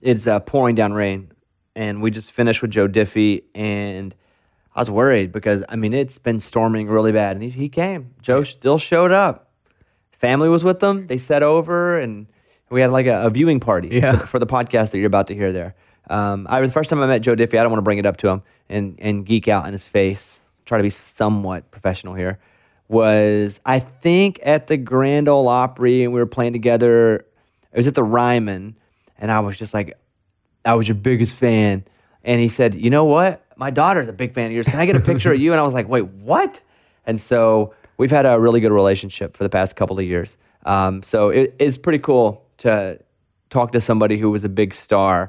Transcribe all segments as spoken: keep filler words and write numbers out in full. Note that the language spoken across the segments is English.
it's uh, pouring down rain, and we just finished with Joe Diffie, and I was worried because, I mean, it's been storming really bad, and he, he came. Joe still showed up. Family was with them. They sat over, and we had like a, a viewing party yeah. for, the, for the podcast that you're about to hear there. Um, I the first time I met Joe Diffie, I don't want to bring it up to him and, and geek out in his face, try to be somewhat professional here, was I think at the Grand Ole Opry, and we were playing together. It was at the Ryman, and I was just like, I was your biggest fan. And he said, you know what? My daughter's a big fan of yours. Can I get a picture of you? And I was like, wait, what? And so we've had a really good relationship for the past couple of years. Um, so it, it's pretty cool to talk to somebody who was a big star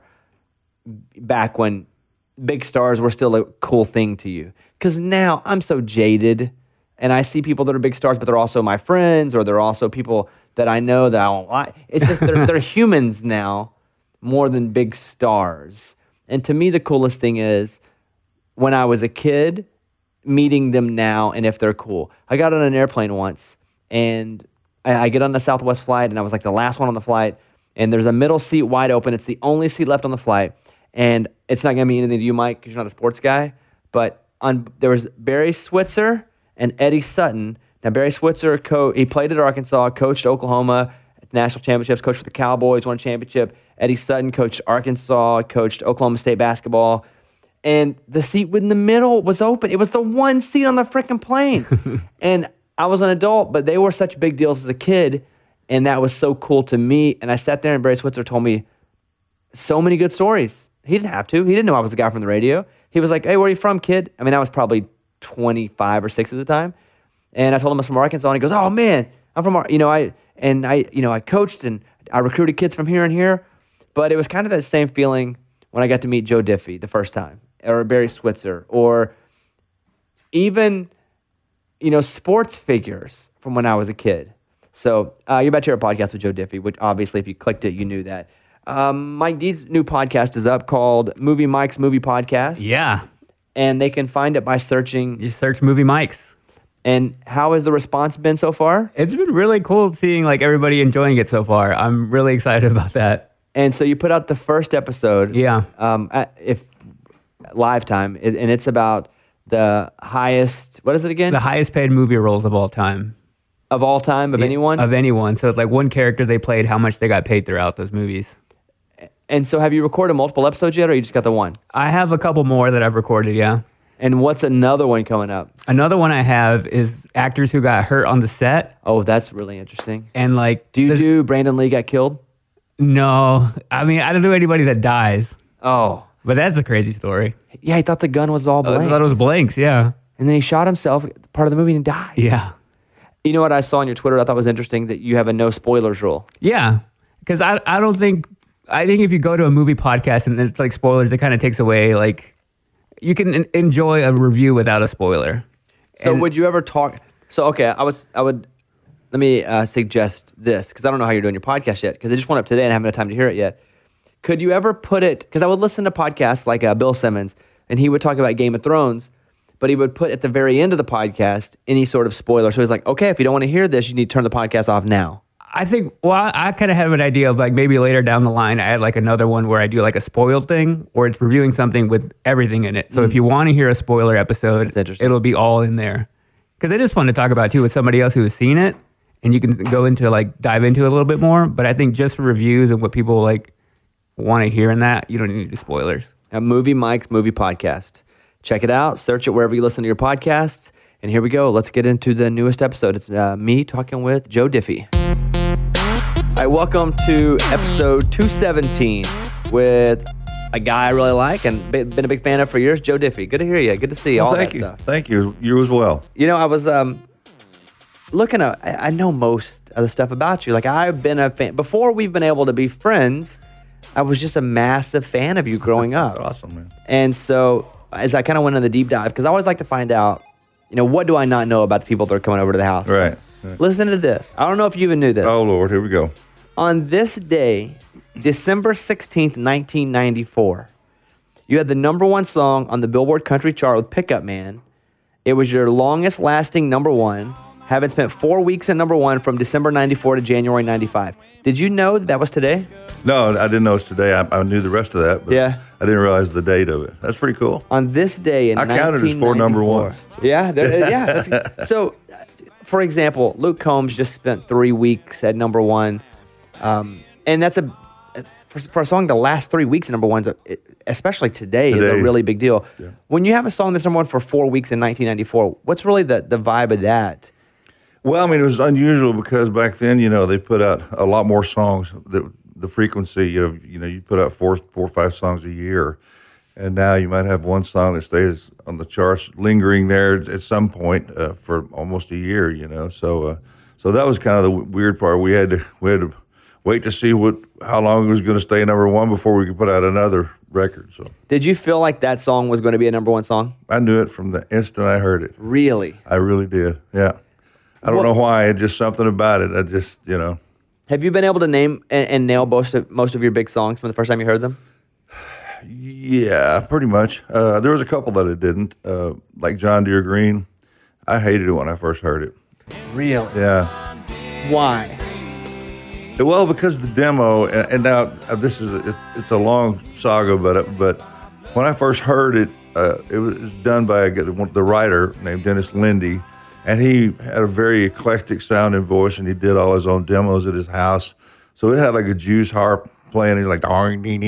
back when big stars were still a cool thing to you. Because now I'm so jaded, and I see people that are big stars, but they're also my friends, or they're also people that I know that I don't like. It's just they're, they're humans now more than big stars. And to me, the coolest thing is when I was a kid, meeting them now and if they're cool. I got on an airplane once, and I, I get on the Southwest flight, and I was like the last one on the flight, and there's a middle seat wide open. It's the only seat left on the flight, and it's not going to mean anything to you, Mike, because you're not a sports guy, but on there was Barry Switzer and Eddie Sutton. Now, Barry Switzer, co- he played at Arkansas, coached Oklahoma, national championships, coached for the Cowboys, won a championship. Eddie Sutton coached Arkansas, coached Oklahoma State basketball. And the seat in the middle was open. It was the one seat on the freaking plane. And I was an adult, but they were such big deals as a kid. And that was so cool to me. And I sat there, and Barry Switzer told me so many good stories. He didn't have to. He didn't know I was the guy from the radio. He was like, hey, where are you from, kid? I mean, I was probably twenty-five or six at the time. And I told him I was from Arkansas. And he goes, oh, man, I'm from, Ar-. you know, I, and I, you know, I coached and I recruited kids from here and here. But it was kind of that same feeling when I got to meet Joe Diffie the first time, or Barry Switzer, or even, you know, sports figures from when I was a kid. So uh, you're about to hear a podcast with Joe Diffie, which obviously if you clicked it, you knew that. Um, Mike D's new podcast is up called Movie Mike's Movie Podcast. Yeah. And they can find it by searching. You search Movie Mike's. And how has the response been so far? It's been really cool seeing like everybody enjoying it so far. I'm really excited about that. And so you put out the first episode. Yeah. Um, at, if live time, and it's about the highest, what is it again? The highest paid movie roles of all time. Of all time, of yeah, anyone? Of anyone. So it's like one character they played, how much they got paid throughout those movies. And so have you recorded multiple episodes yet, or you just got the one? I have a couple more that I've recorded, yeah. And what's another one coming up? Another one I have is actors who got hurt on the set. Oh, that's really interesting. And like... Do you this, do Brandon Lee got killed? No. I mean, I don't do anybody that dies. Oh. But that's a crazy story. Yeah, he thought the gun was all blanks. I thought it was blanks, yeah. And then he shot himself, part of the movie, and died. Yeah. You know what I saw on your Twitter I thought was interesting? That you have a no spoilers rule. Yeah. Because I, I don't think... I think if you go to a movie podcast and it's like spoilers, it kind of takes away, like... You can en- enjoy a review without a spoiler. So and, would you ever talk... So, okay, I was... I would... Let me uh, suggest this, because I don't know how you're doing your podcast yet, because I just went up today and I haven't had time to hear it yet. Could you ever put it... Because I would listen to podcasts like uh, Bill Simmons, and he would talk about Game of Thrones, but he would put at the very end of the podcast any sort of spoiler. So he's like, okay, if you don't want to hear this, you need to turn the podcast off now. I think, well, I, I kind of have an idea of like maybe later down the line, I had like another one where I do like a spoiled thing, or it's reviewing something with everything in it. So mm. if you want to hear a spoiler episode, it'll be all in there. Because it is fun to talk about too with somebody else who has seen it, and you can go into like dive into it a little bit more. But I think just for reviews and what people like want to hear in that, you don't need to do spoilers. A Movie Mike's Movie Podcast. Check it out. Search it wherever you listen to your podcasts. And here we go. Let's get into the newest episode. It's uh, me talking with Joe Diffie. All right, welcome to episode two seventeen with a guy I really like and been a big fan of for years, Joe Diffie. Good to hear you. Good to see you. Well, all thank that you. stuff. Thank you. You as well. You know, I was um, looking at, I know most of the stuff about you. Like, I've been a fan. Before we've been able to be friends, I was just a massive fan of you growing up. That's awesome, man. And so as I kind of went into the deep dive, because I always like to find out, you know, what do I not know about the people that are coming over to the house? Right. right. Listen to this. I don't know if you even knew this. Oh, Lord. Here we go. On this day, December sixteenth, nineteen ninety-four, you had the number one song on the Billboard Country chart with Pickup Man. It was your longest lasting number one. having spent four weeks at number one from December ninety-four to January ninety-five. Did you know that that was today? No, I didn't know it's today. I, I knew the rest of that, but yeah. I didn't realize the date of it. That's pretty cool. On this day in I counted as four number ones. Yeah, there, yeah. That's, so, for example, Luke Combs just spent three weeks at number one, um, and that's a for, for a song the last three weeks at number one, especially today, today. is a really big deal. Yeah. When you have a song that's number one for four weeks in nineteen ninety-four, what's really the the vibe of that? Well, I mean, it was unusual because back then, you know, they put out a lot more songs. The, the frequency, you know, you know, you put out four, four or five songs a year, and now you might have one song that stays on the charts, lingering there at some point uh, for almost a year. You know, so uh, so that was kind of the weird part. We had to we had to wait to see what how long it was going to stay number one before we could put out another record. So, did you feel like that song was going to be a number one song? I knew it from the instant I heard it. Really? I really did. Yeah. I don't well, know why. It's just something about it. I just, you know. Have you been able to name and, and nail most of, most of your big songs from the first time you heard them? Yeah, pretty much. Uh, there was a couple that I didn't, uh, like John Deere Green. I hated it when I first heard it. Really? Yeah. Why? Well, because the demo, and, and now uh, this is a, it's, it's a long saga, but uh, but when I first heard it, uh, it was done by a, the writer named Dennis Lindy. And he had a very eclectic sounding voice, and he did all his own demos at his house. So it had like a Jews harp playing. He's like, and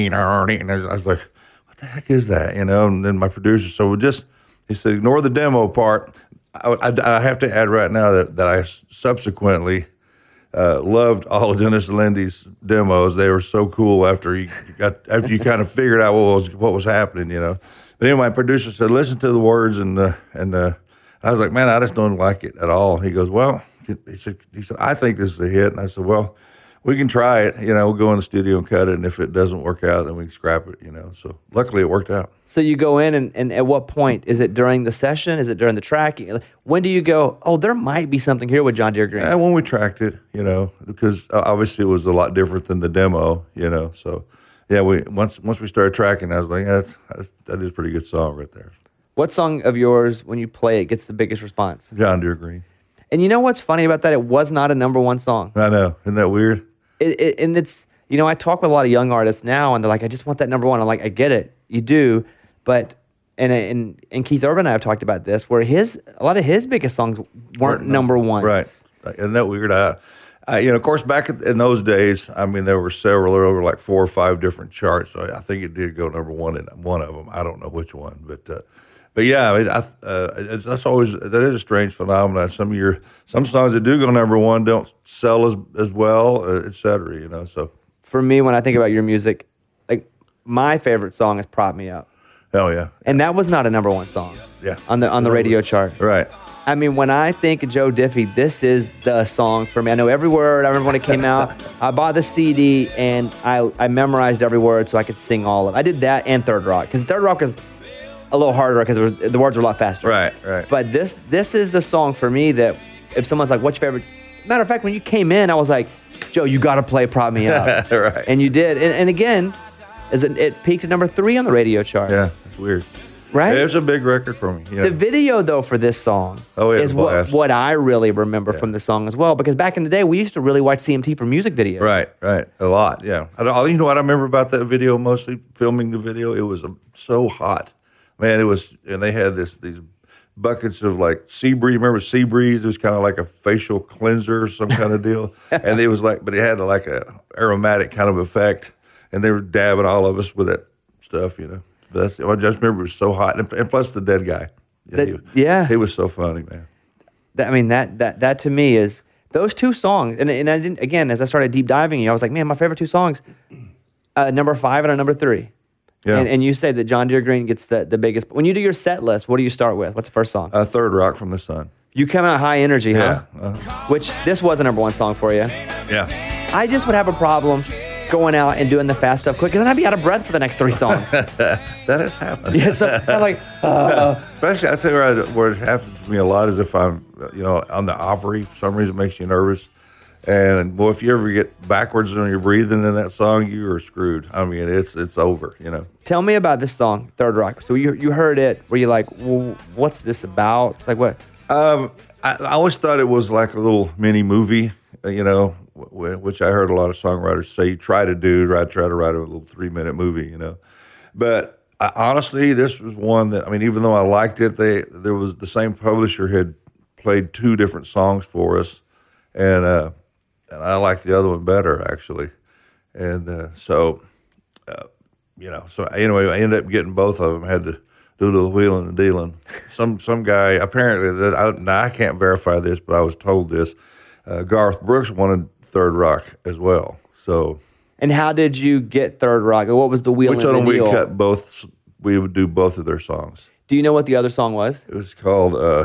I was like, what the heck is that? You know, and then my producer, so we just, he said, ignore the demo part. I, I, I have to add right now that, that I subsequently uh, loved all of Dennis Lindy's demos. They were so cool after you got, after you kind of figured out what was, what was happening, you know. But anyway, my producer said, listen to the words, and, uh, and, uh, I was like, man, I just don't like it at all. He goes, well, he said, he said, I think this is a hit. And I said, well, we can try it. You know, we'll go in the studio and cut it. And if it doesn't work out, then we can scrap it, you know. So luckily it worked out. So you go in, and, and at what point? Is it during the session? Is it during the track? When do you go, oh, there might be something here with John Deere Green? Yeah, when we tracked it, you know, because obviously it was a lot different than the demo, you know. So, yeah, we once once we started tracking, I was like, yeah, that's, that's, that is a pretty good song right there. What song of yours, when you play it, gets the biggest response? John Deere Green. And you know what's funny about that? It was not a number one song. I know. Isn't that weird? It, it, and it's, you know, I talk with a lot of young artists now, and they're like, I just want that number one. I'm like, I get it. You do. But, and and, and Keith Urban and I have talked about this, where his a lot of his biggest songs weren't no, number ones. Right. Isn't that weird? I, I, you know, of course, back in those days, I mean, there were several, there were like four or five different charts. So I think it did go number one in one of them. I don't know which one, but, uh, But yeah, I mean, I, uh, it's, that's always that is a strange phenomenon. Some of your some songs that do go number one don't sell as as well, uh, et cetera. You know, so for me, when I think about your music, like my favorite song is "Prop Me Up." Oh yeah, and that was not a number one song. Yeah, on the on the radio chart. Right. I mean, when I think of Joe Diffie, this is the song for me. I know every word. I remember when it came out. I bought the C D and I I memorized every word so I could sing all of it. I did that and Third Rock, because Third Rock is a little harder because the words were a lot faster. Right, right. But this this is the song for me that if someone's like, what's your favorite? Matter of fact, when you came in, I was like, Joe, you got to play Prop Me Up. Right. And you did. And, and again, is it, it peaked at number three on the radio chart. Yeah, it's weird. Right? It was a big record for me. Yeah. The video, though, for this song oh, yeah, is what, what I really remember yeah. from the song as well. Because back in the day, we used to really watch C M T for music videos. Right, right. A lot, yeah. I, you know what I remember about that video, mostly filming the video? It was um, so hot. Man, it was, and they had this these buckets of like Sea Breeze. Remember Sea Breeze? It was kind of like a facial cleanser or some kind of deal. And it was like, but it had like a aromatic kind of effect. And they were dabbing all of us with that stuff, you know. But that's, I just remember it was so hot. And, and plus the dead guy. Yeah, that, he was, yeah. He was so funny, man. That, I mean, that that that to me is, those two songs, and, and I didn't, again, as I started deep diving, I was like, man, my favorite two songs, uh, number five and a number three. Yeah. And, and you say that John Deere Green gets the, the biggest. When you do your set list, what do you start with? What's the first song? Uh, Third Rock from the Sun. You come out high energy, huh? Yeah. Uh-huh. Which, this was a number one song for you. Yeah. I just would have a problem going out and doing the fast stuff quick, because then I'd be out of breath for the next three songs. That has happened. Yeah, so I'm like, uh, especially, I'd say where, I, where it happens to me a lot is if I'm, you know, on the Opry, for some reason it makes you nervous. And boy, if you ever get backwards when you're breathing in that song, you are screwed. I mean, it's it's over, you know. Tell me about this song, Third Rock. So you you heard it, were you like, well, what's this about? It's like what? Um, I, I always thought it was like a little mini movie, uh, you know, w- which I heard a lot of songwriters say try to do, right? Try to write a little three minute movie, you know. But I, honestly, this was one that I mean, even though I liked it, they there was the same publisher had played two different songs for us, and uh, and I liked the other one better actually, and uh, so uh, you know, so anyway, I ended up getting both of them. I had to do a little wheeling and dealing. Some some guy apparently that I, now I can't verify this, but I was told this. Uh, Garth Brooks wanted Third Rock as well. So, and how did you get Third Rock? What was the wheeling? We told them the we cut both. We would do both of their songs. Do you know what the other song was? It was called uh,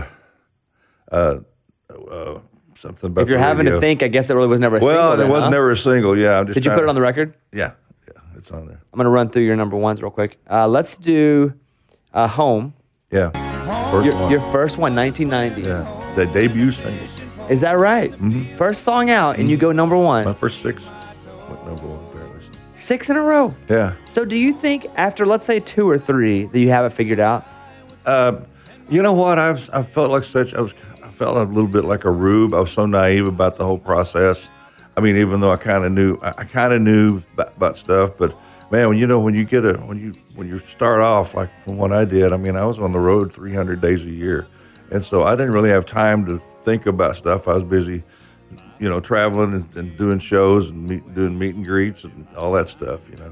uh, uh, something. About if you're the having radio. to think, I guess it really was never a well, single. Well, it then, was huh? never a single. Yeah, I'm just. Did you put to, it on the record? Yeah, yeah, it's on there. I'm gonna run through your number ones real quick. Uh, let's do uh, Home. Yeah, first your, one. your first one, nineteen ninety. Yeah, the debut single. Is that right? Mm-hmm. First song out, and mm-hmm. you go number one. My first six went number one, apparently. Six in a row. Yeah. So, do you think after, let's say, two or three, that you have it figured out? Uh, you know what? I've I felt like such. I was. I felt a little bit like a rube. I was so naive about the whole process. I mean, even though I kind of knew, I, I kind of knew about, about stuff, but. Man, when you know when you get a when you when you start off like from what I did, I mean I was on the road three hundred days a year, and so I didn't really have time to think about stuff. I was busy, you know, traveling and, and doing shows and meet, doing meet and greets and all that stuff, you know.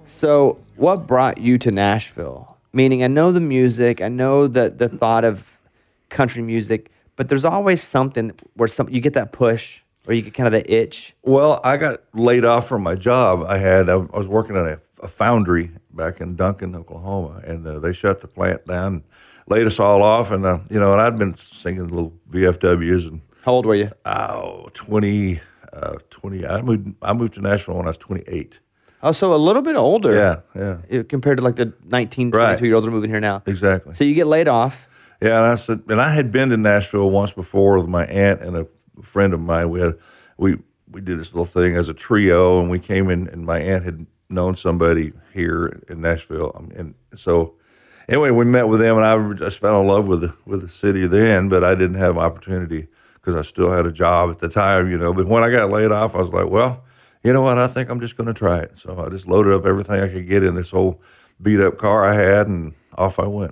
So, what brought you to Nashville? Meaning, I know the music, I know the the thought of country music, but there's always something where some you get that push. Or you get kind of the itch? Well, I got laid off from my job. I had I was working at a, a foundry back in Duncan, Oklahoma, and uh, they shut the plant down, laid us all off, and uh, you know, and I'd been singing little V F Ws. And how old were you? Oh, twenty, uh, twenty. I moved. I moved to Nashville when I was twenty-eight. Oh, so a little bit older. Yeah, yeah. Compared to like the nineteen, twenty-two year olds who are moving here now. Exactly. So you get laid off. Yeah, and I said, and I had been to Nashville once before with my aunt and a friend of mine. We had we we did this little thing as a trio, and we came in, and my aunt had known somebody here in Nashville, um, and so anyway, we met with them, and I just fell in love with the with the city then, but I didn't have opportunity because I still had a job at the time, you know. But when I got laid off, I was like, well, you know what? I think I'm just going to try it. So I just loaded up everything I could get in this old beat up car I had, and off I went.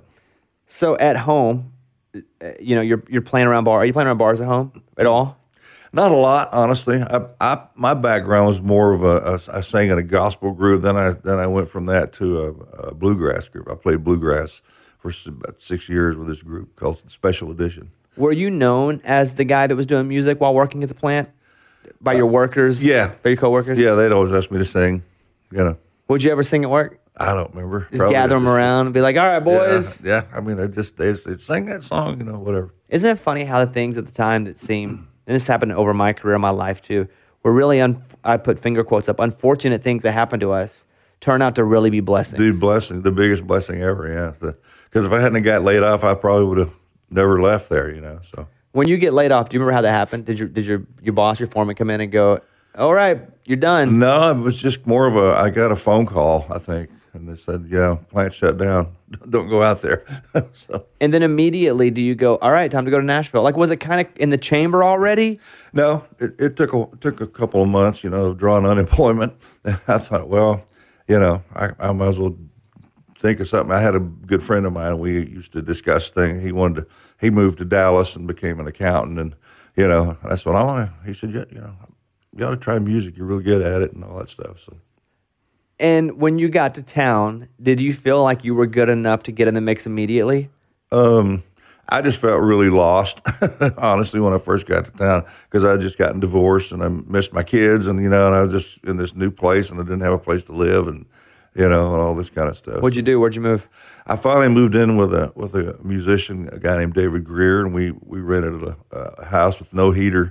So at home, you know, you're you're playing around bar. Are you playing around bars at home at all? Not a lot, honestly. I, I my background was more of a, a I sang in a gospel group. Then I then I went from that to a, a bluegrass group. I played bluegrass for about six years with this group called Special Edition. Were you known as the guy that was doing music while working at the plant by your workers? Uh, yeah, by your coworkers. Yeah, they'd always ask me to sing. You know. Would you ever sing at work? I don't remember. Just Probably gather them just, around and be like, "All right, boys." Yeah, yeah. I mean, they just they just sing that song, you know, whatever. Isn't it funny how the things at the time that seem, and this happened over my career, my life too, were really, un- I put finger quotes up, unfortunate things that happened to us turn out to really be blessings. Dude, blessing, the biggest blessing ever, yeah. Because if I hadn't got laid off, I probably would have never left there, you know. So when you get laid off, do you remember how that happened? Did your did your your boss, your foreman, come in and go, "All right, you're done"? No, it was just more of a. I got a phone call, I think. And they said, yeah, plant shut down. Don't go out there. So. And then immediately do you go, all right, time to go to Nashville? Like, was it kind of in the chamber already? No, it, it took a it took a couple of months, you know, of drawing unemployment. And I thought, well, you know, I, I might as well think of something. I had a good friend of mine. We used to discuss things. He wanted to, he moved to Dallas and became an accountant. And, you know, that's what I want to, he said, yeah, you know, you ought to try music. You're really good at it and all that stuff. So. And when you got to town, did you feel like you were good enough to get in the mix immediately? Um, I just felt really lost, honestly, when I first got to town because I had just gotten divorced and I missed my kids, and you know, and I was just in this new place and I didn't have a place to live, and you know, and all this kind of stuff. What'd you do? Where'd you move? I finally moved in with a with a musician, a guy named David Greer, and we we rented a, a house with no heater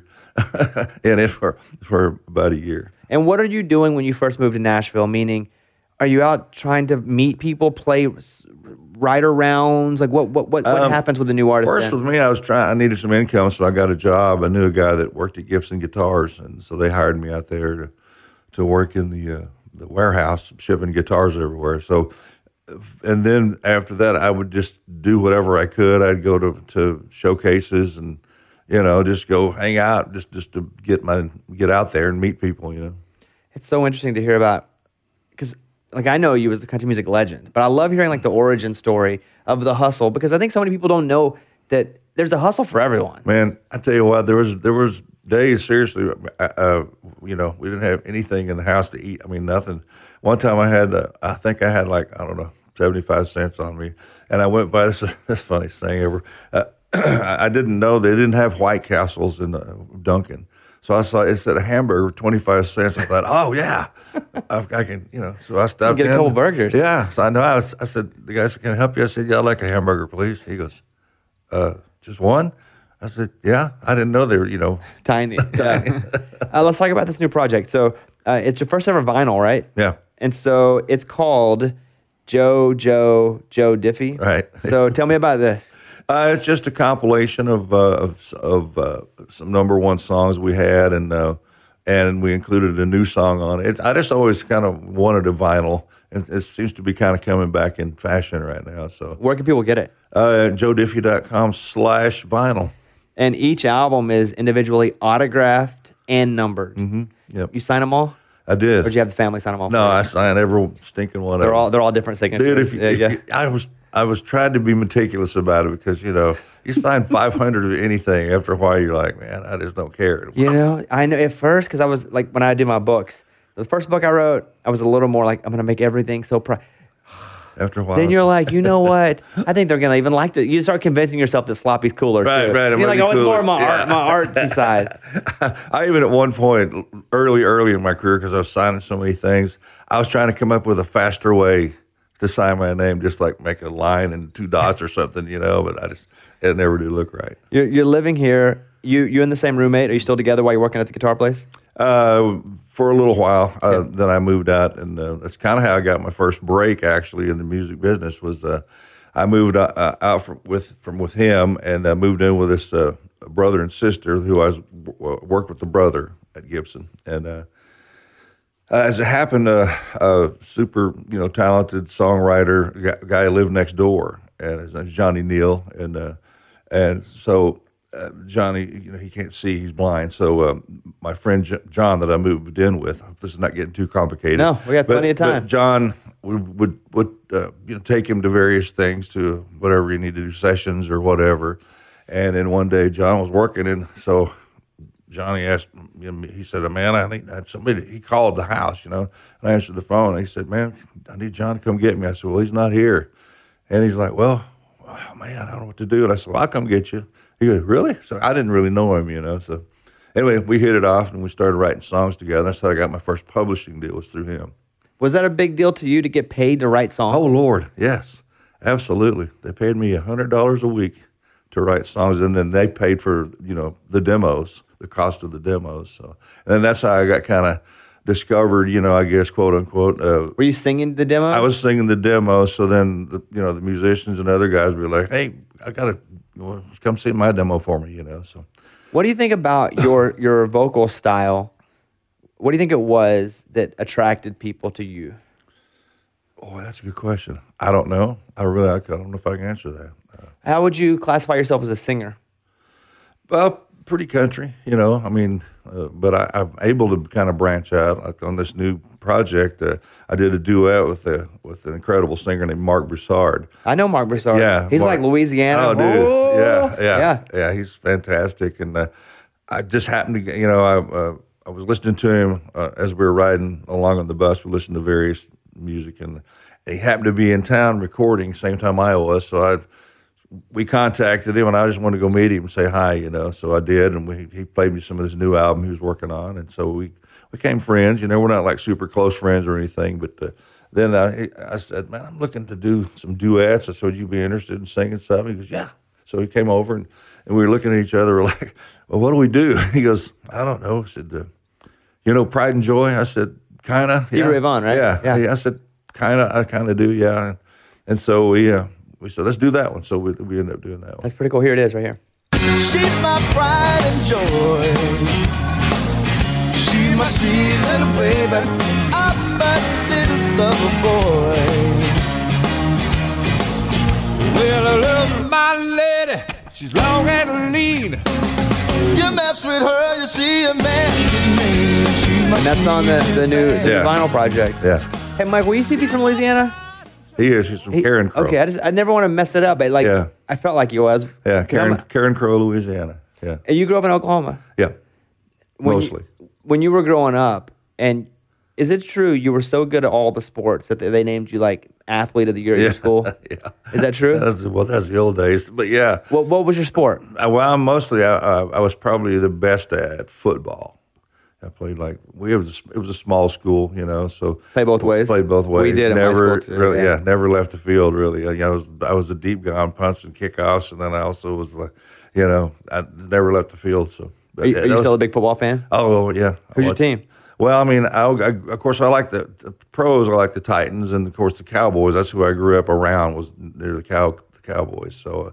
in it for for about a year. And what are you doing when you first moved to Nashville? Meaning, are you out trying to meet people, play writer rounds? Like, what what what, what um, happens with a new artist? First, then? with me, I was trying. I needed some income, so I got a job. I knew a guy that worked at Gibson Guitars, and so they hired me out there to to work in the uh, the warehouse, shipping guitars everywhere. So, and then after that, I would just do whatever I could. I'd go to to showcases and you know, just go hang out, just just to get my get out there and meet people, you know. It's so interesting to hear about, because like I know you as a country music legend, but I love hearing like the origin story of the hustle, because I think so many people don't know that there's a hustle for everyone. Man, I tell you what, there was there was days, seriously, uh, you know, we didn't have anything in the house to eat. I mean, nothing. One time I had, uh, I think I had like, I don't know, seventy-five cents on me. And I went by, this is the funniest thing ever. Uh, I didn't know they didn't have White Castles in uh, Dunkin'. So I saw, it said a hamburger, twenty-five cents. I thought, oh, yeah, I, I can, you know. So I stopped Get in. a couple burgers. Yeah. So I know, I, was, I said, the guy said, can I help you? I said, yeah, I'd like a hamburger, please. He goes, uh, just one? I said, yeah. I didn't know they were, you know. Tiny. Yeah. uh, let's talk about this new project. So uh, it's your first ever vinyl, right? Yeah. And so it's called Joe, Joe, Joe Diffie. Right. So tell me about this. Uh, it's just a compilation of uh, of, of uh, some number one songs we had, and uh, and we included a new song on it. I just always kind of wanted a vinyl, and it seems to be kind of coming back in fashion right now. So where can people get it? Uh, joe diffie dot com slash vinyl. And each album is individually autographed and numbered. Mm-hmm. Yep. You sign them all? I did. Or did you have the family sign them all? No, I signed every stinking one they're of them. all they're all different signatures. Dude, if, you, yeah, if yeah. you, I was I was trying to be meticulous about it, because you know you sign five hundred of anything, after a while you're like, man, I just don't care. You know, I know at first, because I was like, when I did my books, the first book I wrote, I was a little more like, I'm going to make everything so proud. After a while, Then you're like, you know what? I think they're gonna even like to. You start convincing yourself that sloppy's cooler. Right, too. right, it You're might like, be oh, it's more cooler. of my Yeah. art, my artsy side. I even at one point, early, early in my career, because I was signing so many things, I was trying to come up with a faster way to sign my name, just like make a line and two dots or something, you know. But I just, it never did look right. You're, you're living here. You you and the same roommate? Are you still together while you're working at the guitar place? Uh, for a little while, uh, then I moved out, and uh, that's kind of how I got my first break, actually, in the music business. Was uh, I moved uh, uh, out from with from with him, and uh, moved in with this uh, brother and sister who I was w- worked with the brother at Gibson, and uh, as it happened, uh, a super you know talented songwriter guy, guy who lived next door, and his name's Johnny Neal, and uh, and so. Uh, Johnny, you know, he can't see; he's blind. So, um, my friend J- John, that I moved in with, I hope this is not getting too complicated. No, we got but, plenty of time. But John would would, would uh, you know take him to various things, to whatever he needed to do, sessions or whatever. And then one day, John was working, and so Johnny asked, you know, he said, "Man, I need somebody." He called the house, you know, and I answered the phone. And he said, "Man, I need John to come get me." I said, "Well, he's not here," and he's like, "Well, oh, man, I don't know what to do." And I said, "Well, I'll come get you." He goes, "Really?" So I didn't really know him, you know. So anyway, we hit it off, and we started writing songs together. That's how I got my first publishing deal, was through him. Was that a big deal to you to get paid to write songs? Oh, Lord, yes, absolutely. They paid me one hundred dollars a week to write songs, and then they paid for, you know, the demos, the cost of the demos. So, and then that's how I got kind of discovered, you know, I guess, quote unquote. Uh, Were you singing the demos? I was singing the demos, so then, the, you know, the musicians and other guys would be like, "Hey, I got to well, come see my demo for me," you know. So, what do you think about your your vocal style? What do you think it was that attracted people to you? Oh, that's a good question. I don't know. I really, I don't know if I can answer that. Uh, How would you classify yourself as a singer? Well, pretty country, you know. I mean, uh, but I, I'm able to kind of branch out. Like on this new project, uh, I did a duet with a with an incredible singer named Mark Broussard. I know Mark Broussard. Yeah, he's Mark. like Louisiana. Oh, dude, Oh, yeah, yeah, yeah. yeah. He's fantastic, and uh, I just happened to, get- you know, I uh, I was listening to him uh, as we were riding along on the bus. We listened to various music, and he happened to be in town recording same time I was, so I. We contacted him, and I just wanted to go meet him and say hi, you know. So I did, and we, he played me some of this new album he was working on, and so we became friends. You know, we're not like super close friends or anything, but uh, then I, I said, "Man, I'm looking to do some duets." I said, "Would you be interested in singing something?" He goes, "Yeah." So he came over, and, and we were looking at each other, we're like, "Well, what do we do?" He goes, "I don't know." I said, uh, "You know, Pride and Joy?" I said, "Kind of." Stevie Ray Vaughan, right? Yeah. Yeah. I said, "Kind of. I kind of do, yeah." And, and so we. Uh, We said, let's do that one. So we, we ended up doing that one. That's pretty cool. Here it is, right here. She's my pride and joy. She's my sweet little baby. I'm a little lover boy. Well, I love my lady. She's long and lean. mess with her, you see a man get mad. She must And that's on the, the new the Yeah. new vinyl project. Yeah, Hey, Mike, will you see if he's from Louisiana? he is. He's from He- Karen Crow. Okay, I just I never want to mess it up. But like, Yeah. I felt like he was. Yeah, 'Cause Karen, I'm- Karen Crow, Louisiana. Yeah, And you grew up in Oklahoma. yeah, When you- mostly. when you were growing up, and is it true you were so good at all the sports that they they named you like athlete of the year at your school? yeah. Is that true? That's well, that's the old days. But yeah, What What was your sport? I, well, I'm mostly I, I, I was probably the best at football. I played like we it was it was a small school, you know, so Play both ways? Played both ways. We did in my never school, too, really, yeah. yeah. never left the field really. You know, I was I was a deep guy on punch and kickoffs, and then I also was like, you know, I never left the field. So, but Are you, yeah, are you that still a was- big football fan? Oh yeah. Who's your I- team? Well, I mean, I, I, of course, I like the, the pros. I like the Titans, and of course, the Cowboys. That's who I grew up around. Was near the cow the Cowboys. So,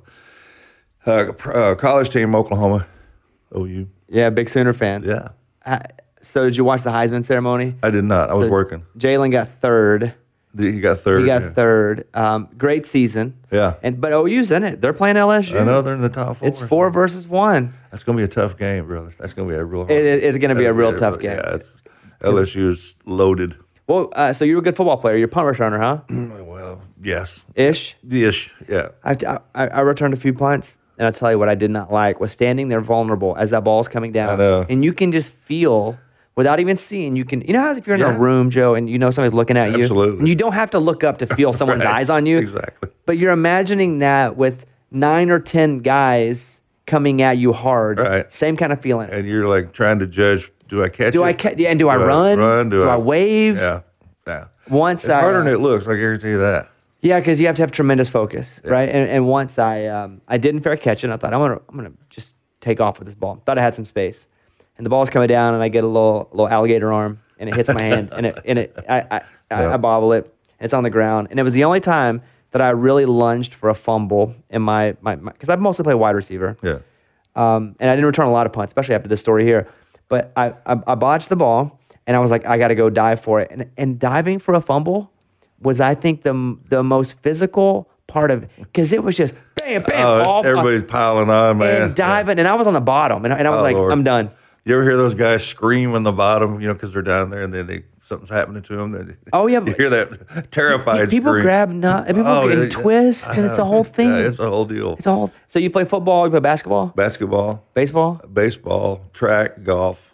uh, uh, pr- uh, college team, Oklahoma, O U. Yeah, big Sooner fan. Yeah, Uh, so did you watch the Heisman ceremony? I did not. I was So working. Jalen got third. He got third. He got yeah. third. Um, great season. Yeah. And but O U's in it. They're playing L S U. I know they're in the top four. It's four versus one. That's going to be a tough game, brother. That's going to be a real. Hard It- it's gonna be a That'll real tough game. Yeah, it's, L S U is loaded. Well, uh, so you were a good football player. You're a punt returner, huh? Well, yes, Ish. ish. Yeah. I, I, I returned a few punts, and I'll tell you what I did not like was standing there vulnerable as that ball's coming down. I know. And you can just feel, without even seeing, you can, you know how if you're in Yeah. a room, Joe, and you know somebody's looking at you? Absolutely. And you don't have to look up to feel someone's Right. eyes on you. Exactly. But you're imagining that with nine or ten guys coming at you hard. Right. Same kind of feeling. And you're like trying to judge. Do I catch Do it? I ca- and do I run? Run? Do, Do I wave? Yeah. Yeah. Once It's I, harder uh, than it looks. I guarantee you that. Yeah, because you have to have tremendous focus, right? And, and once I um, I didn't fair catch it, I thought I'm gonna I'm gonna just take off with this ball. Thought I had some space, and the ball's coming down, and I get a little little alligator arm, and it hits my hand, and it and it I I, I, Yeah. I bobble it. And it's on the ground, and it was the only time that I really lunged for a fumble in my my because I mostly play wide receiver. Yeah. Um, and I didn't return a lot of punts, especially after this story here. But I, I, I botched the ball, and I was like, I got to go dive for it. And, and diving for a fumble was, I think, the the most physical part of it, because it was just bam, bam, Oh, it's- all, everybody's piling on, man. and diving. And I was on the bottom, and, I- and I was Oh, like, Lord. I'm done. You ever hear those guys scream on the bottom, you know, because they're down there and then they something's happening to them? They, Oh, yeah, You but- hear that terrified People scream. grab nut, and people Oh, and yeah, twist, and it's a whole thing. Yeah, it's a whole deal. It's a whole. So you play football, you play basketball, Basketball, baseball, baseball, track, golf.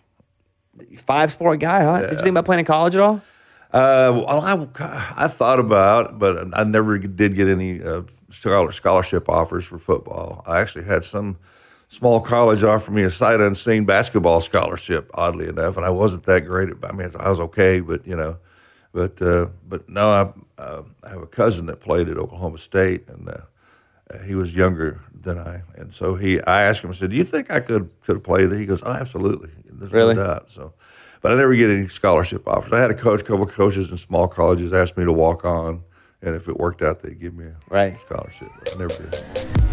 five sport guy, huh? Did you think about playing in college at all? Uh, well, I, I thought about, but I never did get any uh, scholar- scholarship offers for football. I actually had some small college offer me a sight unseen basketball scholarship, oddly enough, and I wasn't that great at. I mean, I was okay, but you know, but uh, but no, I, uh, I have a cousin that played at Oklahoma State, and uh, he was younger than I, and so he, I asked him, I said, "Do you think I could could have played there?" He goes, "Oh, absolutely." There's Really? no doubt. So. But I never get any scholarship offers. I had a coach, couple of coaches in small colleges asked me to walk on, and if it worked out, they'd give me a Right. scholarship. But I never did.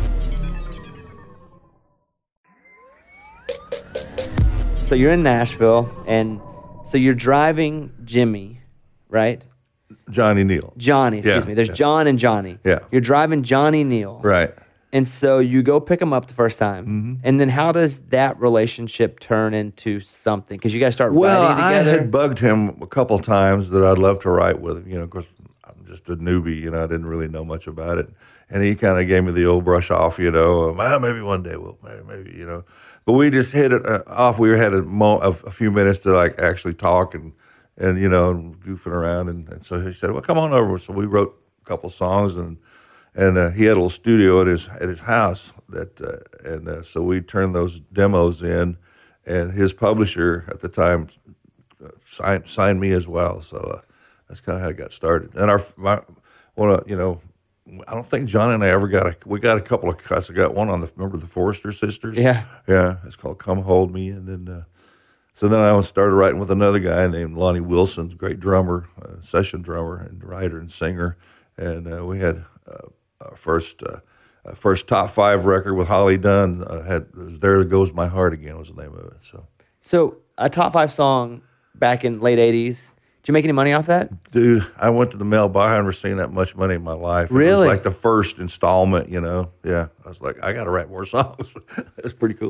So you're in Nashville, and so you're driving Jimmy, right? Johnny Neal. Johnny, excuse Yeah, me. There's yeah. John and Johnny. Yeah. You're driving Johnny Neal. Right. And so you go pick him up the first time. Mm-hmm. And then how does that relationship turn into something? Because you guys start Well, riding I together. had bugged him a couple times that I'd love to write with him. You know, of course, I'm just a newbie. You know, I didn't really know much about it, and he kind of gave me the old brush off. You know, um, ah, maybe one day we'll, maybe, maybe you know. But we just hit it uh, off. We had a, mo- a, a few minutes to like actually talk and and you know and goofing around, and, and so he said, "Well, come on over." So we wrote a couple songs and. And uh, he had a little studio at his at his house that, uh, and uh, so we turned those demos in, and his publisher at the time uh, signed signed me as well. So uh, that's kind of how it got started. And our my, one of, you know, I don't think John and I ever got a we got a couple of cuts. I got one on the remember the Forrester Sisters. Yeah. yeah. It's called "Come Hold Me," and then uh, so then I started writing with another guy named Lonnie Wilson, great drummer, uh, session drummer and writer and singer, and uh, we had. Uh, Our first, uh, uh, first top five record with Holly Dunn uh, had it was "There Goes My Heart Again" was the name of it. So, so a top five song back in late eighties. Did you make any money off that? dude, I went to the mailbox. I never seen that much money in my life. It Really? was like the first installment, you know. Yeah, I was like, I got to write more songs. It's pretty cool.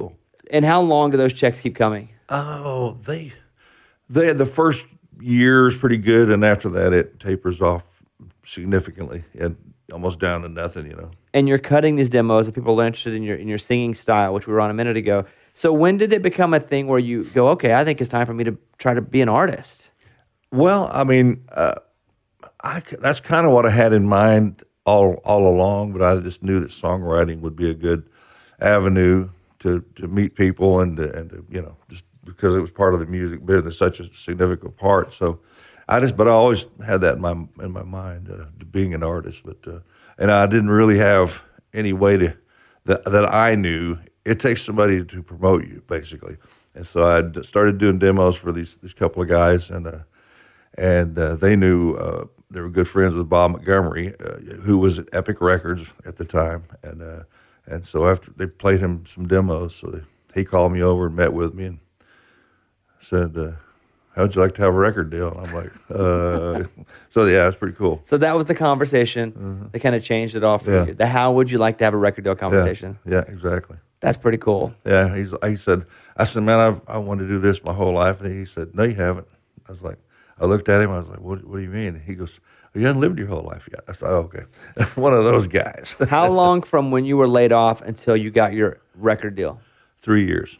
And how long do those checks keep coming? Oh, they, they the first year is pretty good, and after that it tapers off significantly and almost down to nothing, you know. And you're cutting these demos, and people are interested in your in your singing style, which we were on a minute ago. So when did it become a thing where you go, okay, I think it's time for me to try to be an artist? Well, I mean, uh, I, that's kind of what I had in mind all all along, but I just knew that songwriting would be a good avenue to, to meet people and to, and to, you know, just because it was part of the music business, such a significant part. So I just, but I always had that in my in my mind, uh, being an artist. But uh, and I didn't really have any way to that that I knew. It takes somebody to promote you, basically. And so I started doing demos for these these couple of guys, and uh, and uh, they knew uh, they were good friends with Bob Montgomery, uh, who was at Epic Records at the time, and uh, and so after they played him some demos, so they, he called me over and met with me and said, uh, "How'd you like to have a record deal?" And I'm like, uh, "So yeah, it's pretty cool." So that was the conversation mm-hmm. that kind of changed it all for yeah. you. The how would you like to have a record deal conversation? Yeah, yeah, exactly. That's pretty cool. Yeah, he's, he said, I said, man, I've, I wanted to do this my whole life. And he said, no, you haven't. I was like, I looked at him. I was like, what, what do you mean? He goes, well, you haven't lived your whole life yet. I said, oh, okay. One of those guys. How long from when you were laid off until you got your record deal? Three years.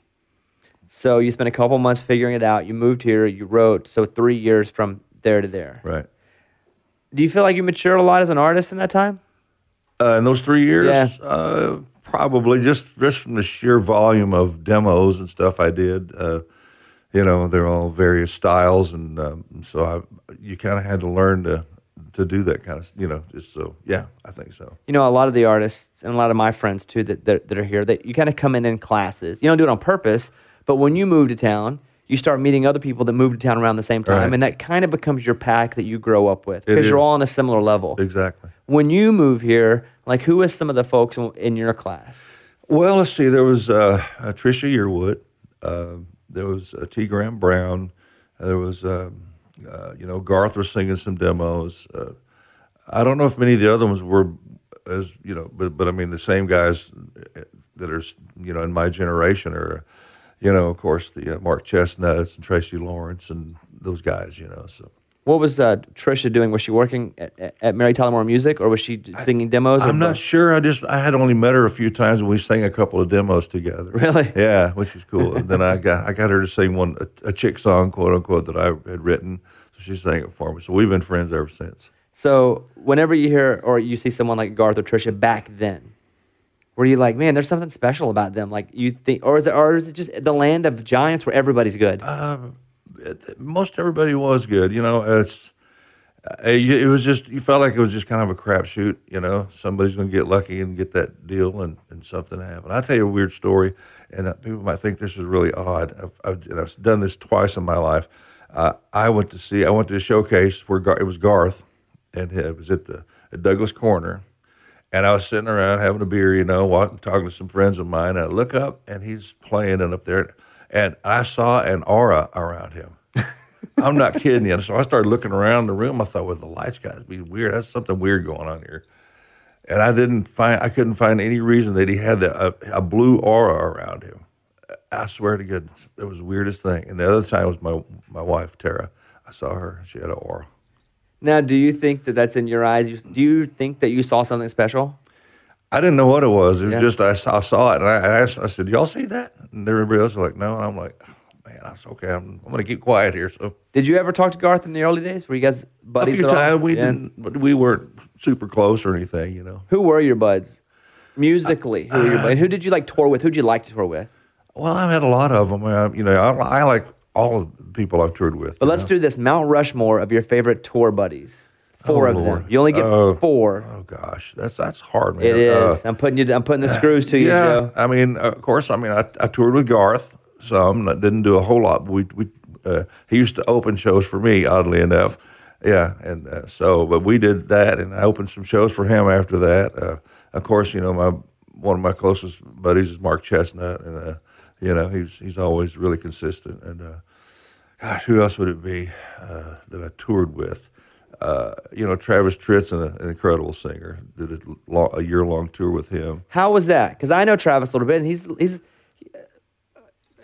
So you spent a couple months figuring it out. You moved here. You wrote. So three years from there to there. Right. Do you feel like you matured a lot as an artist in that time? Uh, in those three years? Yeah. Uh, Probably just, just from the sheer volume of demos and stuff I did. Uh, you know, they're all various styles, and um, so I, you kind of had to learn to to do that kind of, you know, just so, yeah, I think so. You know, a lot of the artists, and a lot of my friends too that, that, that are here, that you kind of come in in classes. You don't do it on purpose, but when you move to town, you start meeting other people that move to town around the same time, right. and that kind of becomes your pack that you grow up with, because you're all on a similar level. Exactly. When you move here, like, who is some of the folks in your class? Well, let's see. There was uh, uh, Trisha Yearwood. Uh, there was uh, T. Graham Brown. Uh, there was, uh, uh, you know, Garth was singing some demos. Uh, I don't know if many of the other ones were as, you know, but, but I mean, the same guys that are, you know, in my generation are, you know, of course, the uh, Mark Chestnuts and Tracy Lawrence and those guys, you know, so. What was uh, Trisha doing? Was she working at, at Mary Tyler Moore Music, or was she singing demos? I'm not sure. I just I had only met her a few times, and we sang a couple of demos together. Really? Yeah, which is cool. And then I got I got her to sing one a, a chick song, quote unquote, that I had written. So she sang it for me. So we've been friends ever since. So whenever you hear or you see someone like Garth or Trisha back then, were you like, man, there's something special about them? Like you think, or is it, or is it just the land of giants where everybody's good? Uh, most everybody was good, you know. It's it was just you felt like it was just kind of a crapshoot, you know. Somebody's going to get lucky and get that deal, and, and something happened. I'll tell you a weird story, and uh, people might think this is really odd. I've, I've, and I've done this twice in my life. Uh, I went to see, I went to a showcase where Gar- it was Garth, and it was at the at Douglas Corner, and I was sitting around having a beer, you know, walking, talking to some friends of mine, and I look up, and he's playing, and up there. And I saw an aura around him. I'm not kidding you. So I started looking around the room. I thought, well, the lights got to be weird. That's something weird going on here. And I didn't find, I couldn't find any reason that he had a, a blue aura around him. I swear to goodness, it was the weirdest thing. And the other time was my my wife, Tara. I saw her. She had an aura. Now, do you think that that's in your eyes? You, do you think that you saw something special? I didn't know what it was. It was yeah. just I saw, I saw it, and I, I asked. I said, "Y'all see that?" And everybody else was like, "No." And I'm like, oh, "Man, that's okay. I'm, I'm going to keep quiet here." So, did you ever talk to Garth in the early days? Were you guys buddies? A few at all? times. We yeah. didn't. But we weren't super close or anything, you know. Who were your buds musically? Who were your buds? And who did you like tour with? Who did you like to tour with? Well, I've had a lot of them. I, you know, I, I like all of the people I've toured with. But let's know? do this: Mount Rushmore of your favorite tour buddies. Four oh, of Lord. them. You only get uh, four. Oh gosh, that's that's hard, man. It is. Uh, I'm putting you. I'm putting the screws to you, yeah, Joe. I mean, of course. I mean, I, I toured with Garth some. I didn't do a whole lot. But we we uh, he used to open shows for me, oddly enough. Yeah, and uh, so, but we did that, and I opened some shows for him after that. Uh, of course, you know, my one of my closest buddies is Mark Chestnut, and uh, you know, he's he's always really consistent. And uh, gosh, who else would it be uh, that I toured with? Uh, you know, Travis Tritt's an, an incredible singer. Did a, long, a year-long tour with him. How was that? Because I know Travis a little bit, and he's he's